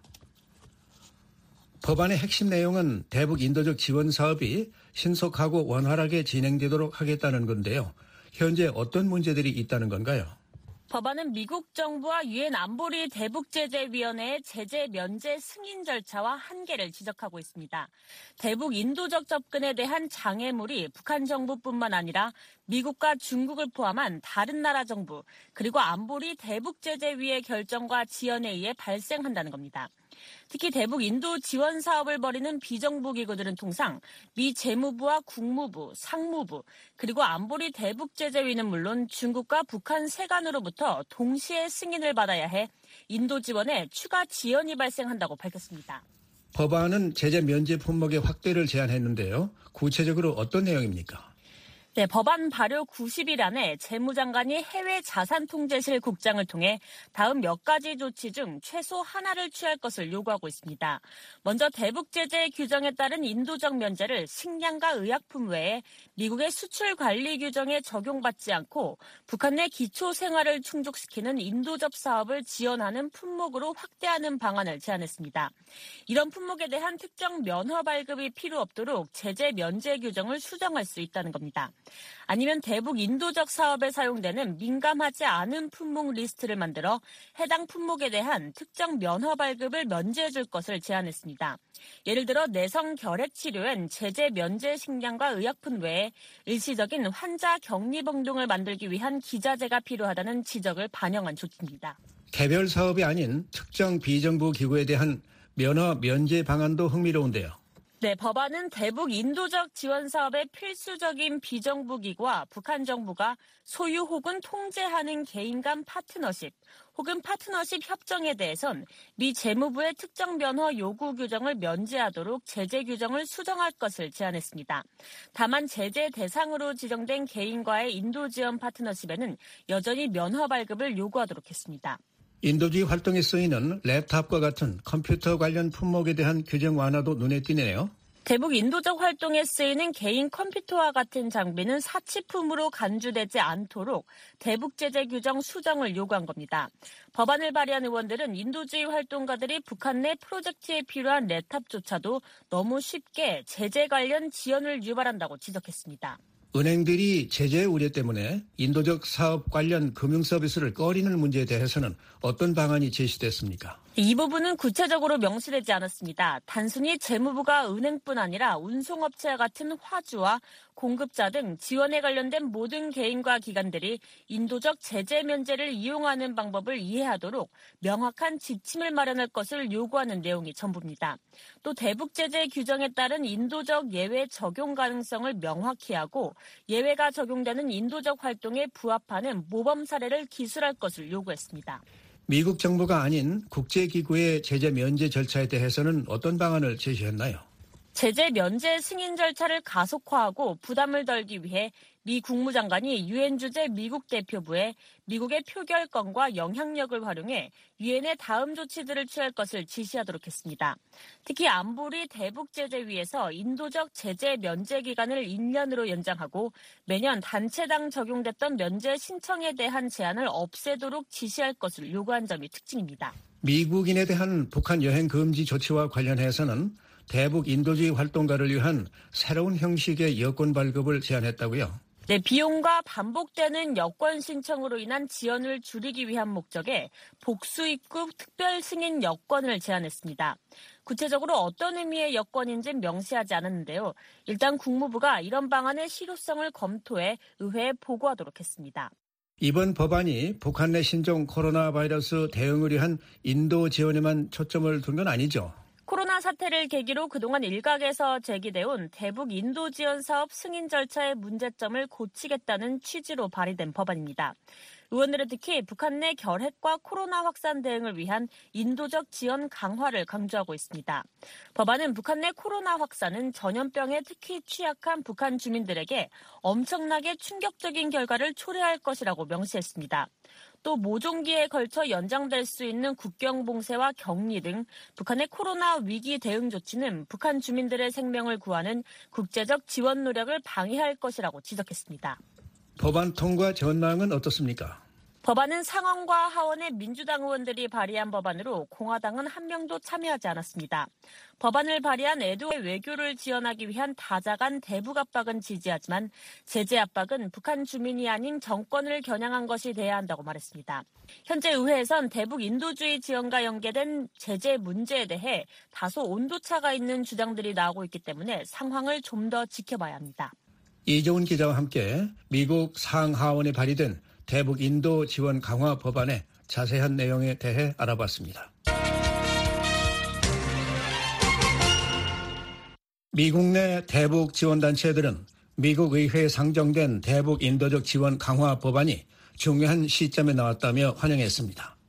법안의 핵심 내용은 대북 인도적 지원 사업이 신속하고 원활하게 진행되도록 하겠다는 건데요. 현재 어떤 문제들이 있다는 건가요? 법안은 미국 정부와 유엔 안보리 대북제재위원회의 제재 면제 승인 절차와 한계를 지적하고 있습니다. 대북 인도적 접근에 대한 장애물이 북한 정부뿐만 아니라 미국과 중국을 포함한 다른 나라 정부 그리고 안보리 대북제재위의 결정과 지연에 의해 발생한다는 겁니다. 특히 대북 인도 지원 사업을 벌이는 비정부 기구들은 통상 미 재무부와 국무부, 상무부, 그리고 안보리 대북제재위는 물론 중국과 북한 세관으로부터 동시에 승인을 받아야 해 인도 지원에 추가 지연이 발생한다고 밝혔습니다. 법안은 제재 면제 품목의 확대를 제안했는데요. 구체적으로 어떤 내용입니까? 네, 법안 발효 90일 안에 재무장관이 해외 자산통제실 국장을 통해 다음 몇 가지 조치 중 최소 하나를 취할 것을 요구하고 있습니다. 먼저 대북제재 규정에 따른 인도적 면제를 식량과 의약품 외에 미국의 수출 관리 규정에 적용받지 않고 북한 내 기초 생활을 충족시키는 인도적 사업을 지원하는 품목으로 확대하는 방안을 제안했습니다. 이런 품목에 대한 특정 면허 발급이 필요 없도록 제재 면제 규정을 수정할 수 있다는 겁니다. 아니면 대북 인도적 사업에 사용되는 민감하지 않은 품목 리스트를 만들어 해당 품목에 대한 특정 면허 발급을 면제해 줄 것을 제안했습니다. 예를 들어 내성 결핵 치료엔 제재 면제 식량과 의약품 외에 일시적인 환자 격리 병동을 만들기 위한 기자재가 필요하다는 지적을 반영한 조치입니다. 개별 사업이 아닌 특정 비정부 기구에 대한 면허 면제 방안도 흥미로운데요. 네, 법안은 대북 인도적 지원 사업의 필수적인 비정부 기구와 북한 정부가 소유 혹은 통제하는 개인 간 파트너십 혹은 파트너십 협정에 대해선 미 재무부의 특정 면허 요구 규정을 면제하도록 제재 규정을 수정할 것을 제안했습니다. 다만 제재 대상으로 지정된 개인과의 인도 지원 파트너십에는 여전히 면허 발급을 요구하도록 했습니다. 인도주의 활동에 쓰이는 랩탑과 같은 컴퓨터 관련 품목에 대한 규정 완화도 눈에 띄네요. 대북 인도적 활동에 쓰이는 개인 컴퓨터와 같은 장비는 사치품으로 간주되지 않도록 대북 제재 규정 수정을 요구한 겁니다. 법안을 발의한 의원들은 인도주의 활동가들이 북한 내 프로젝트에 필요한 랩탑조차도 너무 쉽게 제재 관련 지연을 유발한다고 지적했습니다. 은행들이 제재 우려 때문에 인도적 사업 관련 금융 서비스를 꺼리는 문제에 대해서는 어떤 방안이 제시됐습니까? 이 부분은 구체적으로 명시되지 않았습니다. 단순히 재무부가 은행뿐 아니라 운송업체와 같은 화주와 공급자 등 지원에 관련된 모든 개인과 기관들이 인도적 제재 면제를 이용하는 방법을 이해하도록 명확한 지침을 마련할 것을 요구하는 내용이 전부입니다. 또 대북 제재 규정에 따른 인도적 예외 적용 가능성을 명확히 하고 예외가 적용되는 인도적 활동에 부합하는 모범 사례를 기술할 것을 요구했습니다. 미국 정부가 아닌 국제기구의 제재 면제 절차에 대해서는 어떤 방안을 제시했나요? 제재 면제 승인 절차를 가속화하고 부담을 덜기 위해 미 국무장관이 유엔 주재 미국 대표부에 미국의 표결권과 영향력을 활용해 유엔의 다음 조치들을 취할 것을 지시하도록 했습니다. 특히 안보리 대북제재위에서 인도적 제재 면제 기간을 1년으로 연장하고 매년 단체당 적용됐던 면제 신청에 대한 제한을 없애도록 지시할 것을 요구한 점이 특징입니다. 미국인에 대한 북한 여행 금지 조치와 관련해서는 대북 인도주의 활동가를 위한 새로운 형식의 여권 발급을 제안했다고요? 네, 비용과 반복되는 여권 신청으로 인한 지연을 줄이기 위한 목적에 복수 입국 특별 승인 여권을 제안했습니다. 구체적으로 어떤 의미의 여권인지는 명시하지 않았는데요. 일단 국무부가 이런 방안의 실효성을 검토해 의회에 보고하도록 했습니다. 이번 법안이 북한 내 신종 코로나 바이러스 대응을 위한 인도 지원에만 초점을 둔 건 아니죠? 코로나 사태를 계기로 그동안 일각에서 제기돼온 대북 인도 지원 사업 승인 절차의 문제점을 고치겠다는 취지로 발의된 법안입니다. 의원들은 특히 북한 내 결핵과 코로나 확산 대응을 위한 인도적 지원 강화를 강조하고 있습니다. 법안은 북한 내 코로나 확산은 전염병에 특히 취약한 북한 주민들에게 엄청나게 충격적인 결과를 초래할 것이라고 명시했습니다. 또 모종기에 걸쳐 연장될 수 있는 국경 봉쇄와 격리 등 북한의 코로나 위기 대응 조치는 북한 주민들의 생명을 구하는 국제적 지원 노력을 방해할 것이라고 지적했습니다. 법안 통과 전망은 어떻습니까? 법안은 상원과 하원의 민주당 의원들이 발의한 법안으로 공화당은 한 명도 참여하지 않았습니다. 법안을 발의한 에드워의 외교를 지원하기 위한 다자간 대북 압박은 지지하지만 제재 압박은 북한 주민이 아닌 정권을 겨냥한 것이 돼야 한다고 말했습니다. 현재 의회에선 대북 인도주의 지원과 연계된 제재 문제에 대해 다소 온도차가 있는 주장들이 나오고 있기 때문에 상황을 좀 더 지켜봐야 합니다. 이종훈 기자와 함께 미국 상하원에 발의된 대북 인도 지원 강화 법안의 자세한 내용에 대해 알아봤습니다. 미국 내 대북 지원 단체들은 미국 의회에 상정된 대북 인도적 지원 강화 법안이 중요한 시점에 나왔다며 환영했습니다.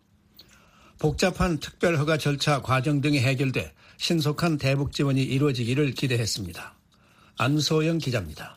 복잡한 특별허가 절차 과정 등이 해결돼 신속한 대북 지원이 이루어지기를 기대했습니다. 안소영 기자입니다.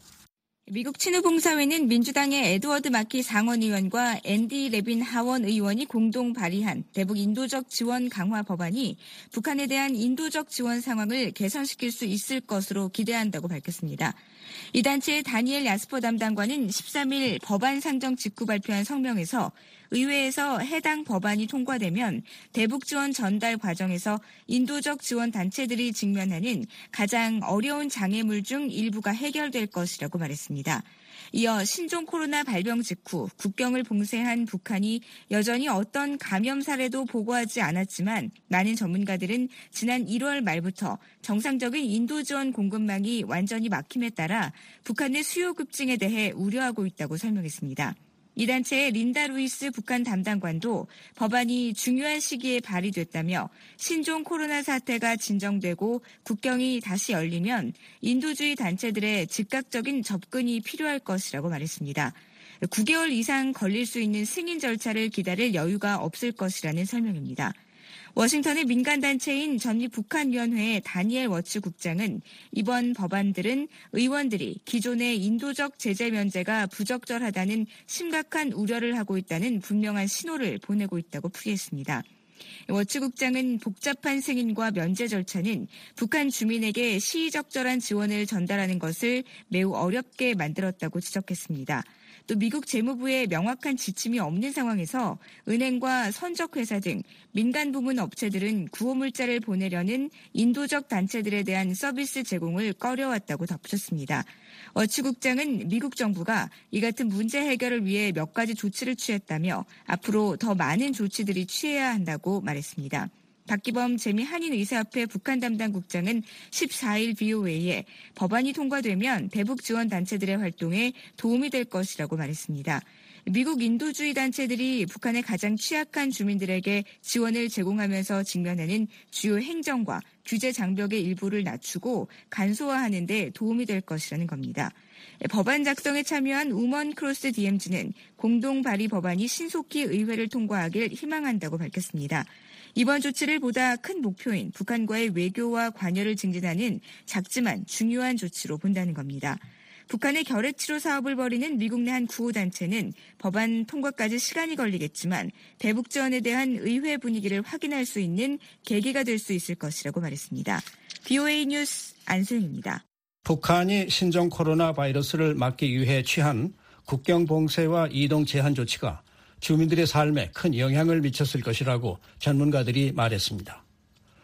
미국 친우봉사회는 민주당의 에드워드 마키 상원의원과 앤디 레빈 하원 의원이 공동 발의한 대북 인도적 지원 강화 법안이 북한에 대한 인도적 지원 상황을 개선시킬 수 있을 것으로 기대한다고 밝혔습니다. 이 단체의 다니엘 야스퍼 담당관은 13일 법안 상정 직후 발표한 성명에서 의회에서 해당 법안이 통과되면 대북 지원 전달 과정에서 인도적 지원 단체들이 직면하는 가장 어려운 장애물 중 일부가 해결될 것이라고 말했습니다. 이어 신종 코로나 발병 직후 국경을 봉쇄한 북한이 여전히 어떤 감염 사례도 보고하지 않았지만 많은 전문가들은 지난 1월 말부터 정상적인 인도 지원 공급망이 완전히 막힘에 따라 북한 내 수요 급증에 대해 우려하고 있다고 설명했습니다. 이 단체의 린다 루이스 북한 담당관도 법안이 중요한 시기에 발의됐다며 신종 코로나 사태가 진정되고 국경이 다시 열리면 인도주의 단체들의 즉각적인 접근이 필요할 것이라고 말했습니다. 9개월 이상 걸릴 수 있는 승인 절차를 기다릴 여유가 없을 것이라는 설명입니다. 워싱턴의 민간단체인 전미북한위원회의 다니엘 워츠 국장은 이번 법안들은 의원들이 기존의 인도적 제재 면제가 부적절하다는 심각한 우려를 하고 있다는 분명한 신호를 보내고 있다고 풀이했습니다. 워츠 국장은 복잡한 승인과 면제 절차는 북한 주민에게 시의적절한 지원을 전달하는 것을 매우 어렵게 만들었다고 지적했습니다. 또 미국 재무부의 명확한 지침이 없는 상황에서 은행과 선적회사 등 민간 부문 업체들은 구호물자를 보내려는 인도적 단체들에 대한 서비스 제공을 꺼려왔다고 덧붙였습니다. 워츠 국장은 미국 정부가 이 같은 문제 해결을 위해 몇 가지 조치를 취했다며 앞으로 더 많은 조치들이 취해야 한다고 말했습니다. 박기범 재미한인의사협회 북한 담당 국장은 14일 VOA에 법안이 통과되면 대북 지원 단체들의 활동에 도움이 될 것이라고 말했습니다. 미국 인도주의 단체들이 북한의 가장 취약한 주민들에게 지원을 제공하면서 직면하는 주요 행정과 규제 장벽의 일부를 낮추고 간소화하는 데 도움이 될 것이라는 겁니다. 법안 작성에 참여한 우먼 크로스 DMZ는 공동 발의 법안이 신속히 의회를 통과하길 희망한다고 밝혔습니다. 이번 조치를 보다 큰 목표인 북한과의 외교와 관여를 증진하는 작지만 중요한 조치로 본다는 겁니다. 북한의 결핵치료 사업을 벌이는 미국 내 한 구호단체는 법안 통과까지 시간이 걸리겠지만 대북 지원에 대한 의회 분위기를 확인할 수 있는 계기가 될 수 있을 것이라고 말했습니다. BOA 뉴스 안소영입니다. 북한이 신종 코로나 바이러스를 막기 위해 취한 국경 봉쇄와 이동 제한 조치가 주민들의 삶에 큰 영향을 미쳤을 것이라고 전문가들이 말했습니다.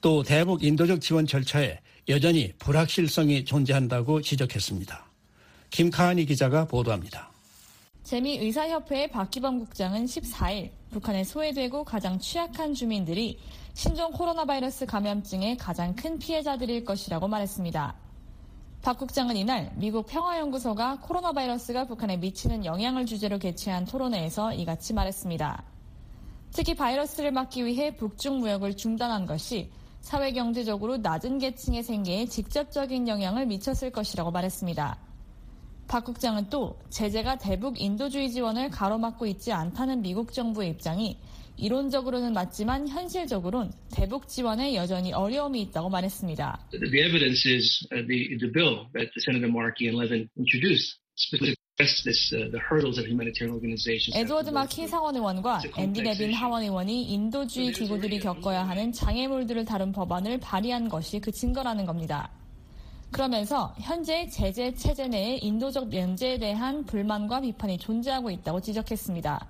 또 대북 인도적 지원 절차에 여전히 불확실성이 존재한다고 지적했습니다. 김카은이 기자가 보도합니다. 재미의사협회의 박기범 국장은 14일 북한에 소외되고 가장 취약한 주민들이 신종 코로나 바이러스 감염증의 가장 큰 피해자들일 것이라고 말했습니다. 박 국장은 이날 미국 평화연구소가 코로나 바이러스가 북한에 미치는 영향을 주제로 개최한 토론회에서 이같이 말했습니다. 특히 바이러스를 막기 위해 북중 무역을 중단한 것이 사회경제적으로 낮은 계층의 생계에 직접적인 영향을 미쳤을 것이라고 말했습니다. 박 국장은 또 제재가 대북 인도주의 지원을 가로막고 있지 않다는 미국 정부의 입장이 이론적으로는 맞지만 현실적으로는 대북 지원에 여전히 어려움이 있다고 말했습니다. The evidence is the bill that Senator Markey and Levin introduced specifically addressed the hurdles that humanitarian organizations. 에드워드 마키 상원 의원과 앤디 레빈 하원 의원이 인도주의 기구들이 겪어야 하는 장애물들을 다룬 법안을 발의한 것이 그 증거라는 겁니다. 그러면서 현재 제재 체제 내에 인도적 면제에 대한 불만과 비판이 존재하고 있다고 지적했습니다.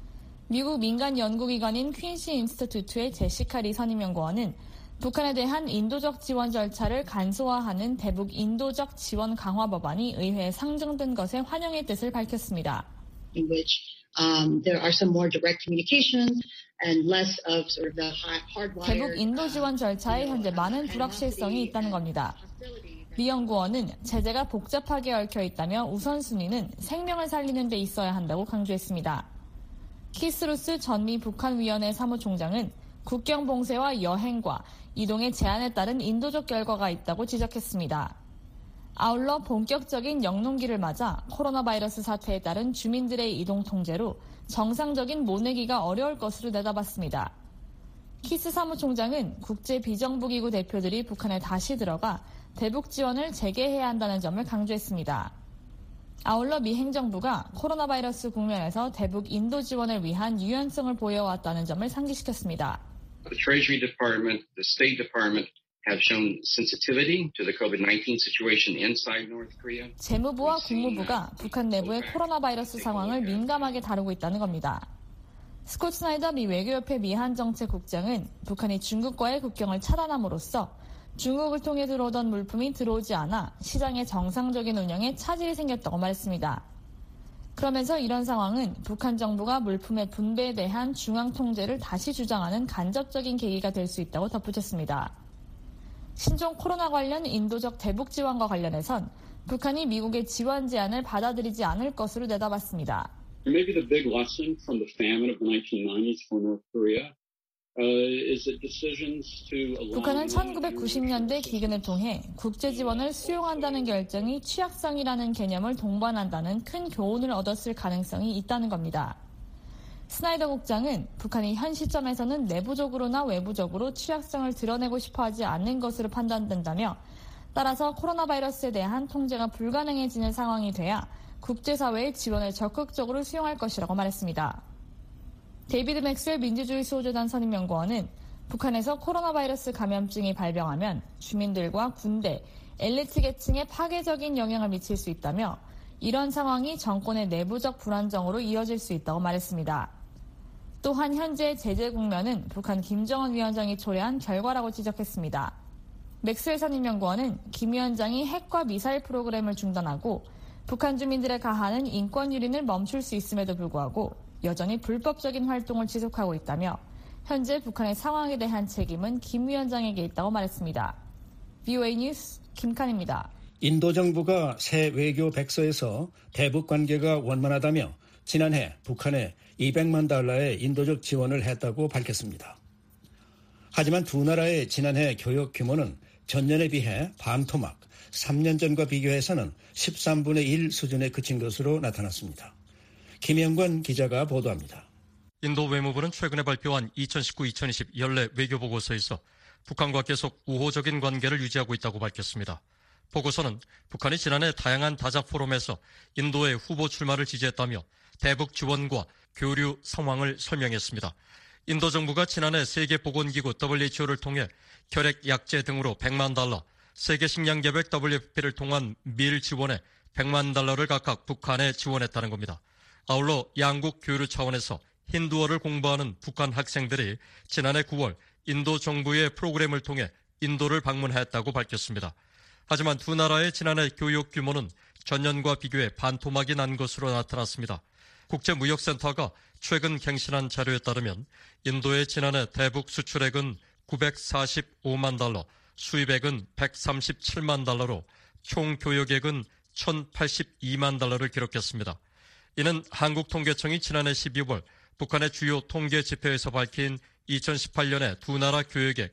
미국 민간 연구기관인 퀸시 인스티튜트의 제시카 리 선임연구원은 북한에 대한 인도적 지원 절차를 간소화하는 대북 인도적 지원 강화 법안이 의회에 상정된 것에 환영의 뜻을 밝혔습니다. In which there are some more direct communications and less of sort of the hardwired. 대북 인도 지원 절차에 현재 많은 불확실성이 있다는 겁니다. 리 연구원은 제재가 복잡하게 얽혀 있다며 우선순위는 생명을 살리는 데 있어야 한다고 강조했습니다. 키스루스 전미 북한위원회 사무총장은 국경 봉쇄와 여행과 이동의 제한에 따른 인도적 결과가 있다고 지적했습니다. 아울러 본격적인 영농기를 맞아 코로나 바이러스 사태에 따른 주민들의 이동 통제로 정상적인 모내기가 어려울 것으로 내다봤습니다. 키스 사무총장은 국제 비정부기구 대표들이 북한에 다시 들어가 대북 지원을 재개해야 한다는 점을 강조했습니다. 아울러 미 행정부가 코로나 바이러스 국면에서 대북 인도 지원을 위한 유연성을 보여왔다는 점을 상기시켰습니다. The Treasury Department, the State Department have shown sensitivity to the COVID-19 situation inside North Korea. 재무부와 국무부가 북한 내부의 코로나 바이러스 상황을 민감하게 다루고 있다는 겁니다. 스콧 스나이더 미 외교협회 미한정책국장은 북한이 중국과의 국경을 차단함으로써 중국을 통해 들어오던 물품이 들어오지 않아 시장의 정상적인 운영에 차질이 생겼다고 말했습니다. 그러면서 이런 상황은 북한 정부가 물품의 분배에 대한 중앙 통제를 다시 주장하는 간접적인 계기가 될 수 있다고 덧붙였습니다. 신종 코로나 관련 인도적 대북 지원과 관련해선 북한이 미국의 지원 제안을 받아들이지 않을 것으로 내다봤습니다. Maybe the big lesson from the famine of the 1990s for North Korea is that decisions to allow. 북한은 1990년대 기근을 통해 국제 지원을 수용한다는 결정이 취약성이라는 개념을 동반한다는 큰 교훈을 얻었을 가능성이 있다는 겁니다. 스나이더 국장은 북한이 현 시점에서는 내부적으로나 외부적으로 취약성을 드러내고 싶어하지 않는 것으로 판단된다며 따라서 코로나 바이러스에 대한 통제가 불가능해지는 상황이 돼야 국제사회의 지원을 적극적으로 수용할 것이라고 말했습니다. 데이비드 맥스웰 민주주의 수호재단 선임연구원은 북한에서 코로나 바이러스 감염증이 발병하면 주민들과 군대, 엘리트 계층에 파괴적인 영향을 미칠 수 있다며 이런 상황이 정권의 내부적 불안정으로 이어질 수 있다고 말했습니다. 또한 현재 제재 국면은 북한 김정은 위원장이 초래한 결과라고 지적했습니다. 맥스웰 선임연구원은 김 위원장이 핵과 미사일 프로그램을 중단하고 북한 주민들에 가하는 인권 유린을 멈출 수 있음에도 불구하고 여전히 불법적인 활동을 지속하고 있다며 현재 북한의 상황에 대한 책임은 김 위원장에게 있다고 말했습니다. VOA 뉴스 김칸입니다. 인도 정부가 새 외교 백서에서 대북 관계가 원만하다며 지난해 북한에 $200만 달러의 인도적 지원을 했다고 밝혔습니다. 하지만 두 나라의 지난해 교역 규모는 전년에 비해 반토막, 3년 전과 비교해서는 13분의 1 수준에 그친 것으로 나타났습니다. 김영관 기자가 보도합니다. 인도 외무부는 최근에 발표한 2019-2020 연례 외교보고서에서 북한과 계속 우호적인 관계를 유지하고 있다고 밝혔습니다. 보고서는 북한이 지난해 다양한 다자 포럼에서 인도의 후보 출마를 지지했다며 대북 지원과 교류 상황을 설명했습니다. 인도 정부가 지난해 세계보건기구 WHO를 통해 결핵 약제 등으로 $100만 달러, 세계식량계획 WFP를 통한 밀 지원에 $100만 달러를 각각 북한에 지원했다는 겁니다. 아울러 양국 교류 차원에서 힌두어를 공부하는 북한 학생들이 지난해 9월 인도 정부의 프로그램을 통해 인도를 방문했다고 밝혔습니다. 하지만 두 나라의 지난해 교역 규모는 전년과 비교해 반토막이 난 것으로 나타났습니다. 국제무역센터가 최근 갱신한 자료에 따르면 인도의 지난해 대북 수출액은 945만 달러, 수입액은 137만 달러로 총 교역액은 1,082만 달러를 기록했습니다. 이는 한국통계청이 지난해 12월 북한의 주요 통계 지표에서 밝힌 2018년에 두 나라 교역액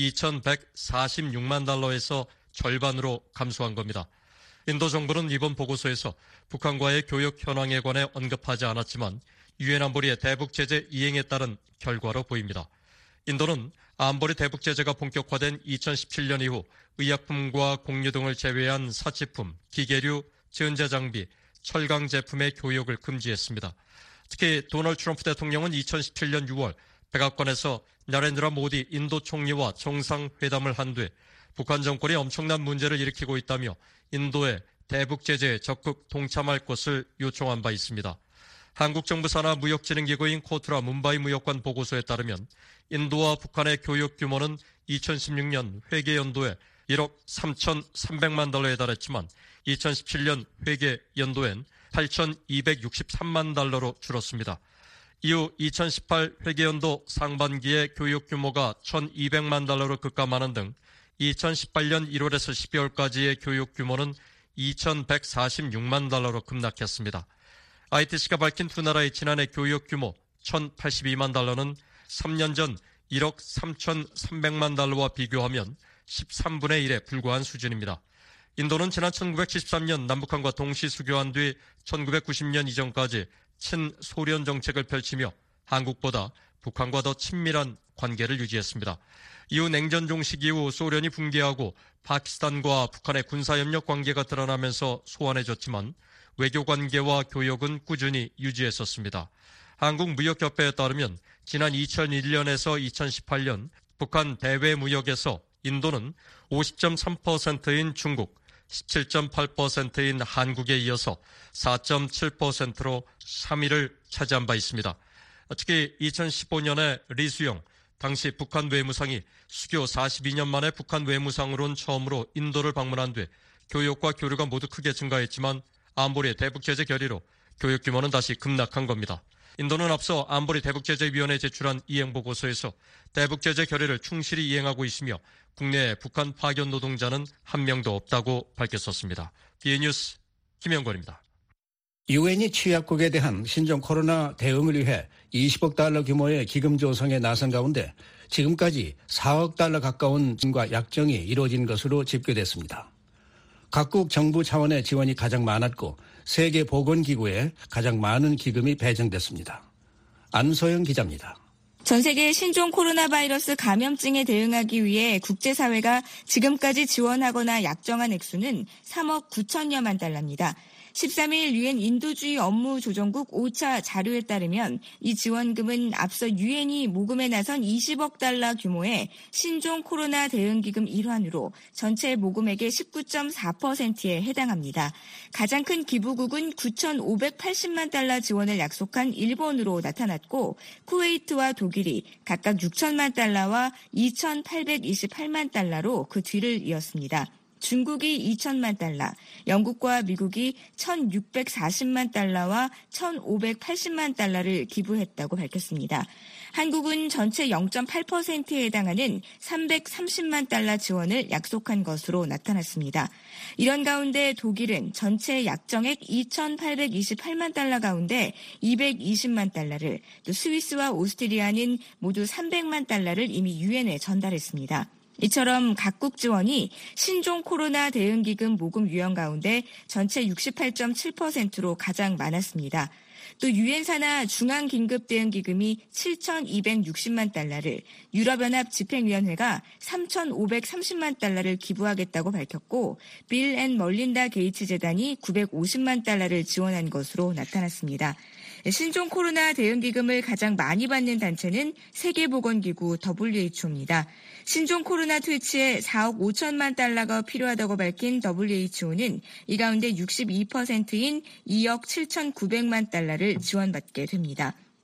2,146만 달러에서 절반으로 감소한 겁니다. 인도 정부는 이번 보고서에서 북한과의 교역 현황에 관해 언급하지 않았지만 유엔 안보리의 대북 제재 이행에 따른 결과로 보입니다. 인도는 안보리 대북 제재가 본격화된 2017년 이후 의약품과 공유 등을 제외한 사치품, 기계류, 전자장비, 철강 제품의 교역을 금지했습니다. 특히 도널드 트럼프 대통령은 2017년 6월 백악관에서 나렌드라 모디 인도 총리와 정상회담을 한 뒤 북한 정권이 엄청난 문제를 일으키고 있다며 인도의 대북 제재에 적극 동참할 것을 요청한 바 있습니다. 한국 정부 산하 무역진흥기구인 코트라 문바이 무역관 보고서에 따르면 인도와 북한의 교역 규모는 2016년 회계 연도에 1억 3,300만 달러에 달했지만 2017년 회계 연도엔 8,263만 달러로 줄었습니다. 이후 2018 회계연도 상반기에 교역 규모가 1,200만 달러로 급감하는 등 2018년 1월에서 12월까지의 교역 규모는 2,146만 달러로 급락했습니다. ITC가 밝힌 두 나라의 지난해 교역 규모 1,082만 달러는 3년 전 1억 3,300만 달러와 비교하면 13분의 1에 불과한 수준입니다. 인도는 지난 1973년 남북한과 동시 수교한 뒤 1990년 이전까지 친소련 정책을 펼치며 한국보다 북한과 더 친밀한 관계를 유지했습니다. 이후 냉전 종식 이후 소련이 붕괴하고 파키스탄과 북한의 군사협력 관계가 드러나면서 소원해졌지만 외교관계와 교역은 꾸준히 유지했었습니다. 한국무역협회에 따르면 지난 2001년에서 2018년 북한 대외 무역에서 인도는 50.3%인 중국, 17.8%인 한국에 이어서 4.7%로 3위를 차지한 바 있습니다. 특히 2015년에 리수영 당시 북한 외무상이 수교 42년 만에 북한 외무상으로는 처음으로 인도를 방문한 뒤 교역과 교류가 모두 크게 증가했지만 안보리 대북 제재 결의로 교역 규모는 다시 급락한 겁니다. 인도는 앞서 안보리 대북제재위원회에 제출한 이행보고서에서 대북제재 결의를 충실히 이행하고 있으며 국내에 북한 파견 노동자는 한 명도 없다고 밝혔었습니다. DN뉴스 김영권입니다. 유엔이 취약국에 대한 신종 코로나 대응을 위해 20억 달러 규모의 기금 조성에 나선 가운데 지금까지 4억 달러 가까운 지원과 약정이 이루어진 것으로 집계됐습니다. 각국 정부 차원의 지원이 가장 많았고 세계보건기구에 가장 많은 기금이 배정됐습니다. 안소영 기자입니다. 전 세계 신종 코로나 바이러스 감염증에 대응하기 위해 국제사회가 지금까지 지원하거나 약정한 액수는 3억 9천여만 달러입니다. 13일 유엔 인도주의 업무조정국 오차 자료에 따르면 이 지원금은 앞서 유엔이 모금에 나선 20억 달러 규모의 신종 코로나 대응기금 일환으로 전체 모금액의 19.4%에 해당합니다. 가장 큰 기부국은 9,580만 달러 지원을 약속한 일본으로 나타났고 쿠웨이트와 독일이 각각 6천만 달러와 2,828만 달러로 그 뒤를 이었습니다. 중국이 2천만 달러, 영국과 미국이 1,640만 달러와 1,580만 달러를 기부했다고 밝혔습니다. 한국은 전체 0.8%에 해당하는 330만 달러 지원을 약속한 것으로 나타났습니다. 이런 가운데 독일은 전체 약정액 2,828만 달러 가운데 220만 달러를, 또 스위스와 오스트리아는 모두 300만 달러를 이미 유엔에 전달했습니다. 이처럼 각국 지원이 신종 코로나 대응기금 모금 유형 가운데 전체 68.7%로 가장 많았습니다. 또 유엔 산하 중앙긴급대응기금이 7,260만 달러를, 유럽연합 집행위원회가 3,530만 달러를 기부하겠다고 밝혔고 빌 앤 멀린다 게이츠 재단이 950만 달러를 지원한 것으로 나타났습니다. 신종 코로나 대응기금을 가장 많이 받는 단체는 세계보건기구 WHO입니다. 신종 코로나 퇴치에 4억 5천만 달러가 필요하다고 밝힌 WHO는 이 가운데 62%인 2억 7,900만 달러를 지원받게 됩니다.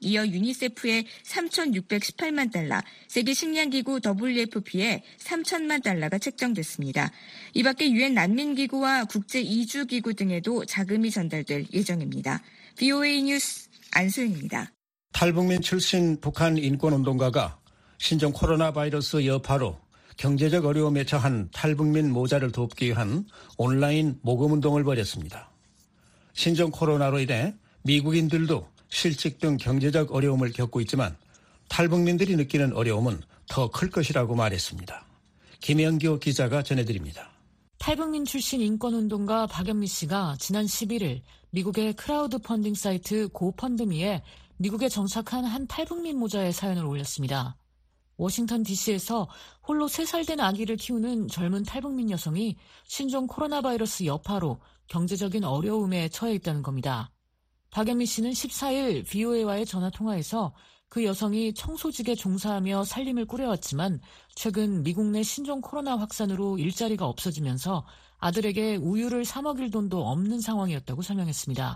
이어 유니세프의 3,618만 달러, 세계식량기구 WFP의 3,000만 달러가 책정됐습니다. 이 밖에 유엔 난민기구와 국제이주기구 등에도 자금이 전달될 예정입니다. VOA 뉴스 안소연입니다. 탈북민 출신 북한 인권운동가가 신종 코로나 바이러스 여파로 경제적 어려움에 처한 탈북민 모자를 돕기 위한 온라인 모금운동을 벌였습니다. 신종 코로나로 인해 미국인들도 실직 등 경제적 어려움을 겪고 있지만 탈북민들이 느끼는 어려움은 더 클 것이라고 말했습니다. 김영규 기자가 전해드립니다. 탈북민 출신 인권운동가 박연미 씨가 지난 11일 미국의 크라우드 펀딩 사이트 고펀드미에 미국에 정착한 한 탈북민 모자의 사연을 올렸습니다. 워싱턴 DC에서 홀로 3살 된 아기를 키우는 젊은 탈북민 여성이 신종 코로나 바이러스 여파로 경제적인 어려움에 처해 있다는 겁니다. 박연미 씨는 14일 VOA와의 전화통화에서 그 여성이 청소직에 종사하며 살림을 꾸려왔지만 최근 미국 내 신종 코로나 확산으로 일자리가 없어지면서 아들에게 우유를 사 먹일 돈도 없는 상황이었다고 설명했습니다.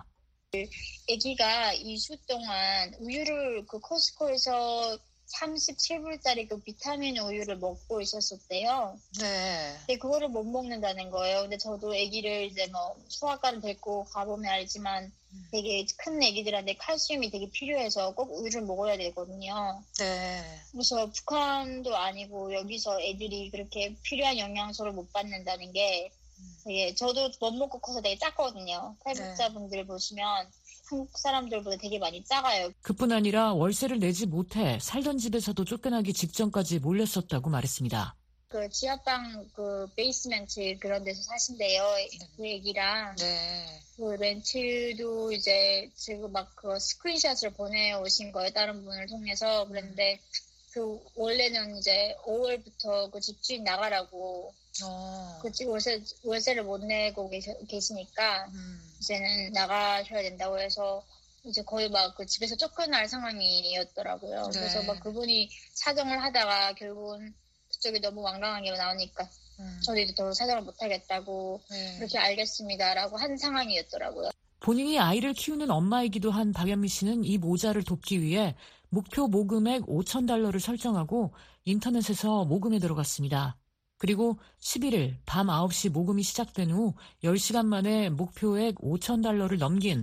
아기가 2주 동안 우유를 코스코에서 37불짜리 그 비타민 우유를 먹고 있었었대요. 네. 근데 그거를 못 먹는다는 거예요. 근데 저도 아기를 이제 소아과를 데리고 가보면 알지만 되게 큰 아기들한테 칼슘이 되게 필요해서 꼭 우유를 먹어야 되거든요. 네. 그래서 북한도 아니고 여기서 애들이 그렇게 필요한 영양소를 못 받는다는 게 되게 저도 못 먹고 커서 되게 작거든요. 탈북자분들 보시면 한국 사람들보다 되게 많이 작아요. 그뿐 아니라 월세를 내지 못해 살던 집에서도 쫓겨나기 직전까지 몰렸었다고 말했습니다. 그 지하방 그 베이스멘트 그런 데서 사신대요. 그 얘기랑. 네. 그 렌트도 이제 지금 막 그 스크린샷을 보내오신 거예요. 다른 분을 통해서. 그랬는데 그 원래는 이제 5월부터 그 집주인 나가라고 그 월세를 못 내고 계시니까 이제는 나가셔야 된다고 해서 이제 거의 막 그 집에서 쫓겨날 상황이었더라고요. 네. 그래서 막 그분이 사정을 하다가 결국은 그쪽이 너무 완강하게 나오니까 저도 이제 더 사정을 못 하겠다고 그렇게 알겠습니다라고 한 상황이었더라고요. 본인이 아이를 키우는 엄마이기도 한 박연미 씨는 이 모자를 돕기 위해 목표 모금액 $5,000를 설정하고 인터넷에서 모금에 들어갔습니다. 그리고 11일 밤 9시 모금이 시작된 후 10시간 만에 목표액 $5,000를 넘긴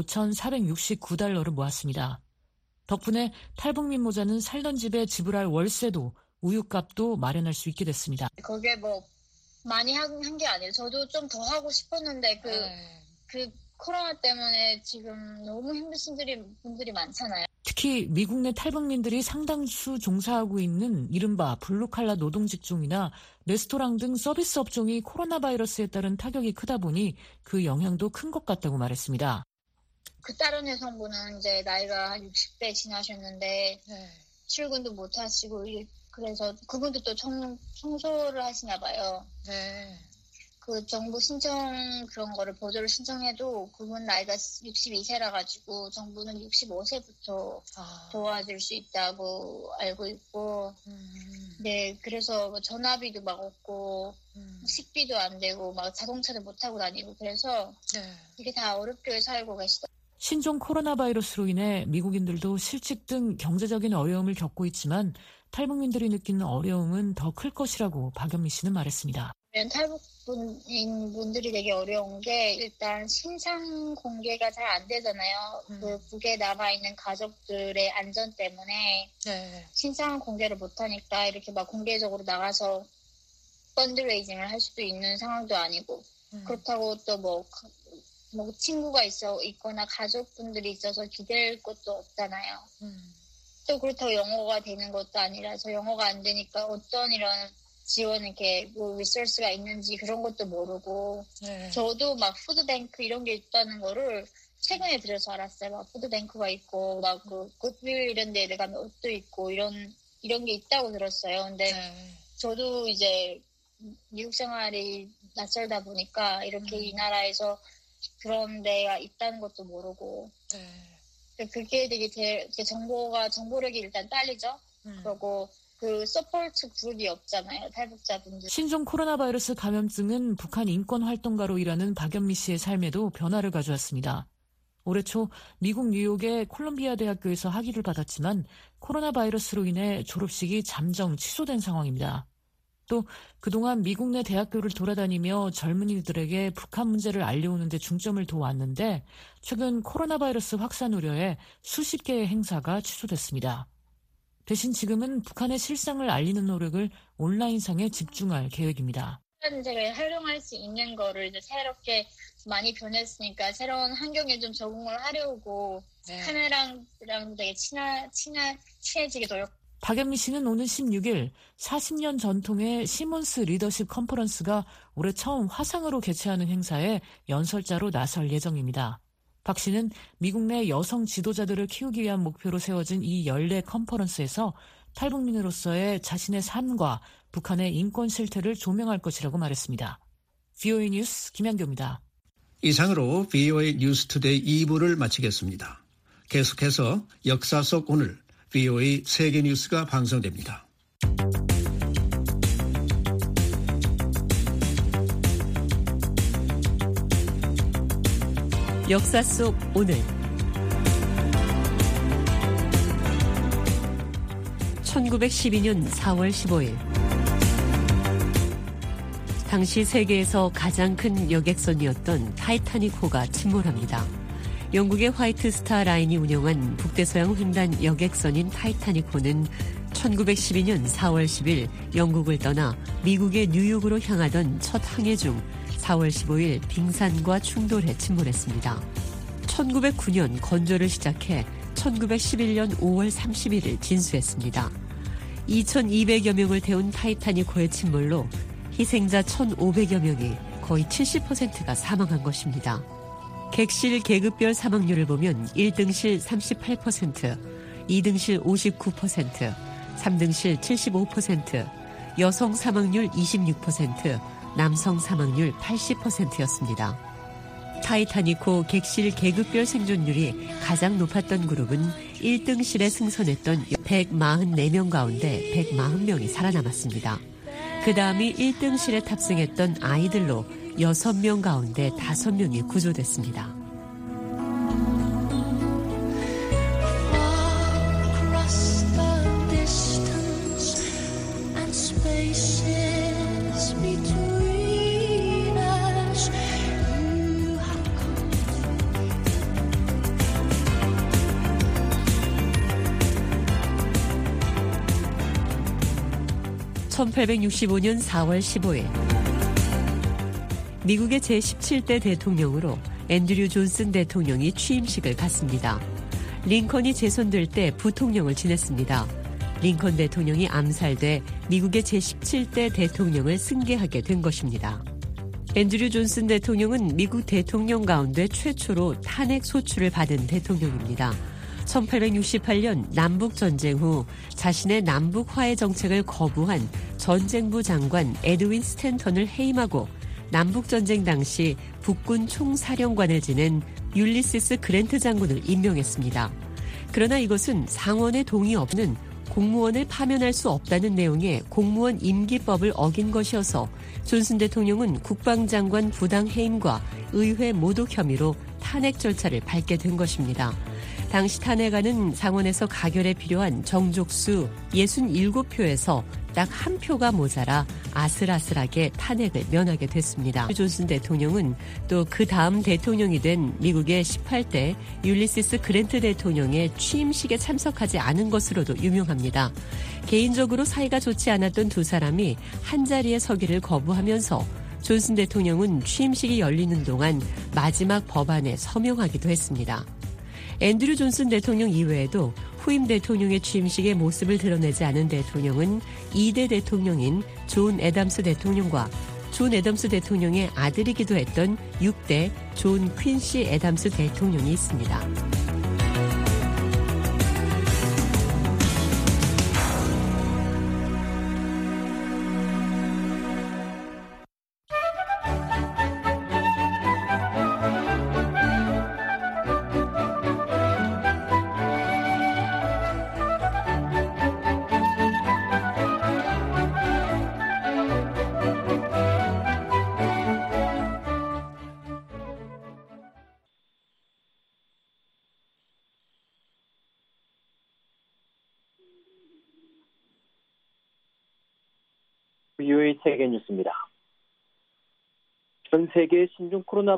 $5,469를 모았습니다. 덕분에 탈북민 모자는 살던 집에 지불할 월세도 우유값도 마련할 수 있게 됐습니다. 그게 뭐 많이 한 게 아니에요. 저도 좀 더 하고 싶었는데 그 코로나 때문에 지금 너무 힘드신 분들이 많잖아요. 특히 미국 내 탈북민들이 상당수 종사하고 있는 이른바 블루칼라 노동직종이나 레스토랑 등 서비스 업종이 코로나 바이러스에 따른 타격이 크다 보니 그 영향도 큰 것 같다고 말했습니다. 그 다른 여성분은 이제 나이가 한 60대 지나셨는데 출근도 못 하시고 그래서 그분도 또 청소를 하시나 봐요. 네. 그 정부 신청 그런 거를 보조를 신청해도 그분 나이가 62세라 가지고 정부는 65세부터 도와줄 수 있다고 알고 있고 네 그래서 뭐 전화비도 막 없고 식비도 안 되고 막 자동차도 못 타고 다니고 그래서 이게 다 어렵게 살고 계시더라고요. 신종 코로나 바이러스로 인해 미국인들도 실직 등 경제적인 어려움을 겪고 있지만 탈북민들이 느끼는 어려움은 더 클 것이라고 박연미 씨는 말했습니다. 탈북인 분들이 되게 어려운 게 일단 신상 공개가 잘 안 되잖아요. 그 북에 남아있는 가족들의 안전 때문에 신상 공개를 못하니까 이렇게 막 공개적으로 나가서 펀드레이징을 할 수도 있는 상황도 아니고 그렇다고 또 뭐 친구가 있거나 가족분들이 있어서 기댈 것도 없잖아요. 또 그렇다고 영어가 되는 것도 아니라서 영어가 안 되니까 어떤 이런 지원 이렇게 뭐 리소스가 있는지 그런 것도 모르고 저도 막 푸드뱅크 이런 게 있다는 거를 최근에 들어서 알았어요. 막 푸드뱅크가 있고 막 그 굿윌 이런 데에 가면 옷도 있고 이런 게 있다고 들었어요. 근데 저도 이제 미국 생활이 낯설다 보니까 이렇게 이 나라에서 그런 데가 있다는 것도 모르고 그게 되게 정보력이 일단 딸리죠. 그리고 그 서포트 그룹이 없잖아요. 탈북자분들. 신종 코로나 바이러스 감염증은 북한 인권활동가로 일하는 박연미 씨의 삶에도 변화를 가져왔습니다. 올해 초 미국 뉴욕의 콜롬비아 대학교에서 학위를 받았지만 코로나 바이러스로 인해 졸업식이 잠정 취소된 상황입니다. 또 그동안 미국 내 대학교를 돌아다니며 젊은이들에게 북한 문제를 알려오는 데 중점을 둬왔는데 최근 코로나 바이러스 확산 우려에 수십 개의 행사가 취소됐습니다. 대신 지금은 북한의 실상을 알리는 노력을 온라인상에 집중할 계획입니다. 제가 활용할 수 있는 거를 이제 새롭게 많이 변했으니까 새로운 환경에 좀 적응을 하려고 카메라랑 되게 친해지게 노력. 박연미 씨는 오는 16일 40년 전통의 시몬스 리더십 컨퍼런스가 올해 처음 화상으로 개최하는 행사에 연설자로 나설 예정입니다. 박 씨는 미국 내 여성 지도자들을 키우기 위한 목표로 세워진 이 연례 컨퍼런스에서 탈북민으로서의 자신의 삶과 북한의 인권 실태를 조명할 것이라고 말했습니다. VOA 뉴스 김양교입니다. 이상으로 VOA 뉴스투데이 2부를 마치겠습니다. 계속해서 역사 속 오늘 VOA 세계 뉴스가 방송됩니다. 역사 속 오늘 1912년 4월 15일 당시 세계에서 가장 큰 여객선이었던 타이타닉호가 침몰합니다. 영국의 화이트 스타 라인이 운영한 북대서양 횡단 여객선인 타이타닉호는 1912년 4월 10일 영국을 떠나 미국의 뉴욕으로 향하던 첫 항해 중 4월 15일 빙산과 충돌해 침몰했습니다. 1909년 건조를 시작해 1911년 5월 31일 진수했습니다. 2,200여 명을 태운 타이타닉호의 침몰로 희생자 1,500여 명이 거의 70%가 사망한 것입니다. 객실 계급별 사망률을 보면 1등실 38%, 2등실 59%, 3등실 75%, 여성 사망률 26%, 남성 사망률 80%였습니다. 타이타닉호 객실 계급별 생존율이 가장 높았던 그룹은 1등실에 승선했던 144명 가운데 140명이 살아남았습니다. 그 다음이 1등실에 탑승했던 아이들로 6명 가운데 5명이 구조됐습니다. (1865년 4월 15일) 미국의 제17대 대통령으로 앤드류 존슨 대통령이 취임식을 갖습니다. 링컨이 재선될 때 부통령을 지냈습니다. 링컨 대통령이 암살돼 미국의 제17대 대통령을 승계하게 된 것입니다. 앤드류 존슨 대통령은 미국 대통령 가운데 최초로 탄핵 소추를 받은 대통령입니다. 1868년 남북전쟁 후 자신의 남북 화해 정책을 거부한 전쟁부 장관 에드윈 스탠턴을 해임하고 남북전쟁 당시 북군 총사령관을 지낸 율리시스 그랜트 장군을 임명했습니다. 그러나 이것은 상원의 동의 없는 공무원을 파면할 수 없다는 내용의 공무원 임기법을 어긴 것이어서 존슨 대통령은 국방장관 부당 해임과 의회 모독 혐의로 탄핵 절차를 밟게 된 것입니다. 당시 탄핵안은 상원에서 가결에 필요한 정족수 67표에서 딱 한 표가 모자라 아슬아슬하게 탄핵을 면하게 됐습니다. 존슨 대통령은 또 그 다음 대통령이 된 미국의 18대 율리시스 그랜트 대통령의 취임식에 참석하지 않은 것으로도 유명합니다. 개인적으로 사이가 좋지 않았던 두 사람이 한자리에 서기를 거부하면서 존슨 대통령은 취임식이 열리는 동안 마지막 법안에 서명하기도 했습니다. 앤드류 존슨 대통령 이외에도 후임 대통령의 취임식의 모습을 드러내지 않은 대통령은 2대 대통령인 존 애덤스 대통령과 존 애덤스 대통령의 아들이기도 했던 6대 존 퀸시 애덤스 대통령이 있습니다. VOA 세계뉴스입니다. 전 세계 신종 코로나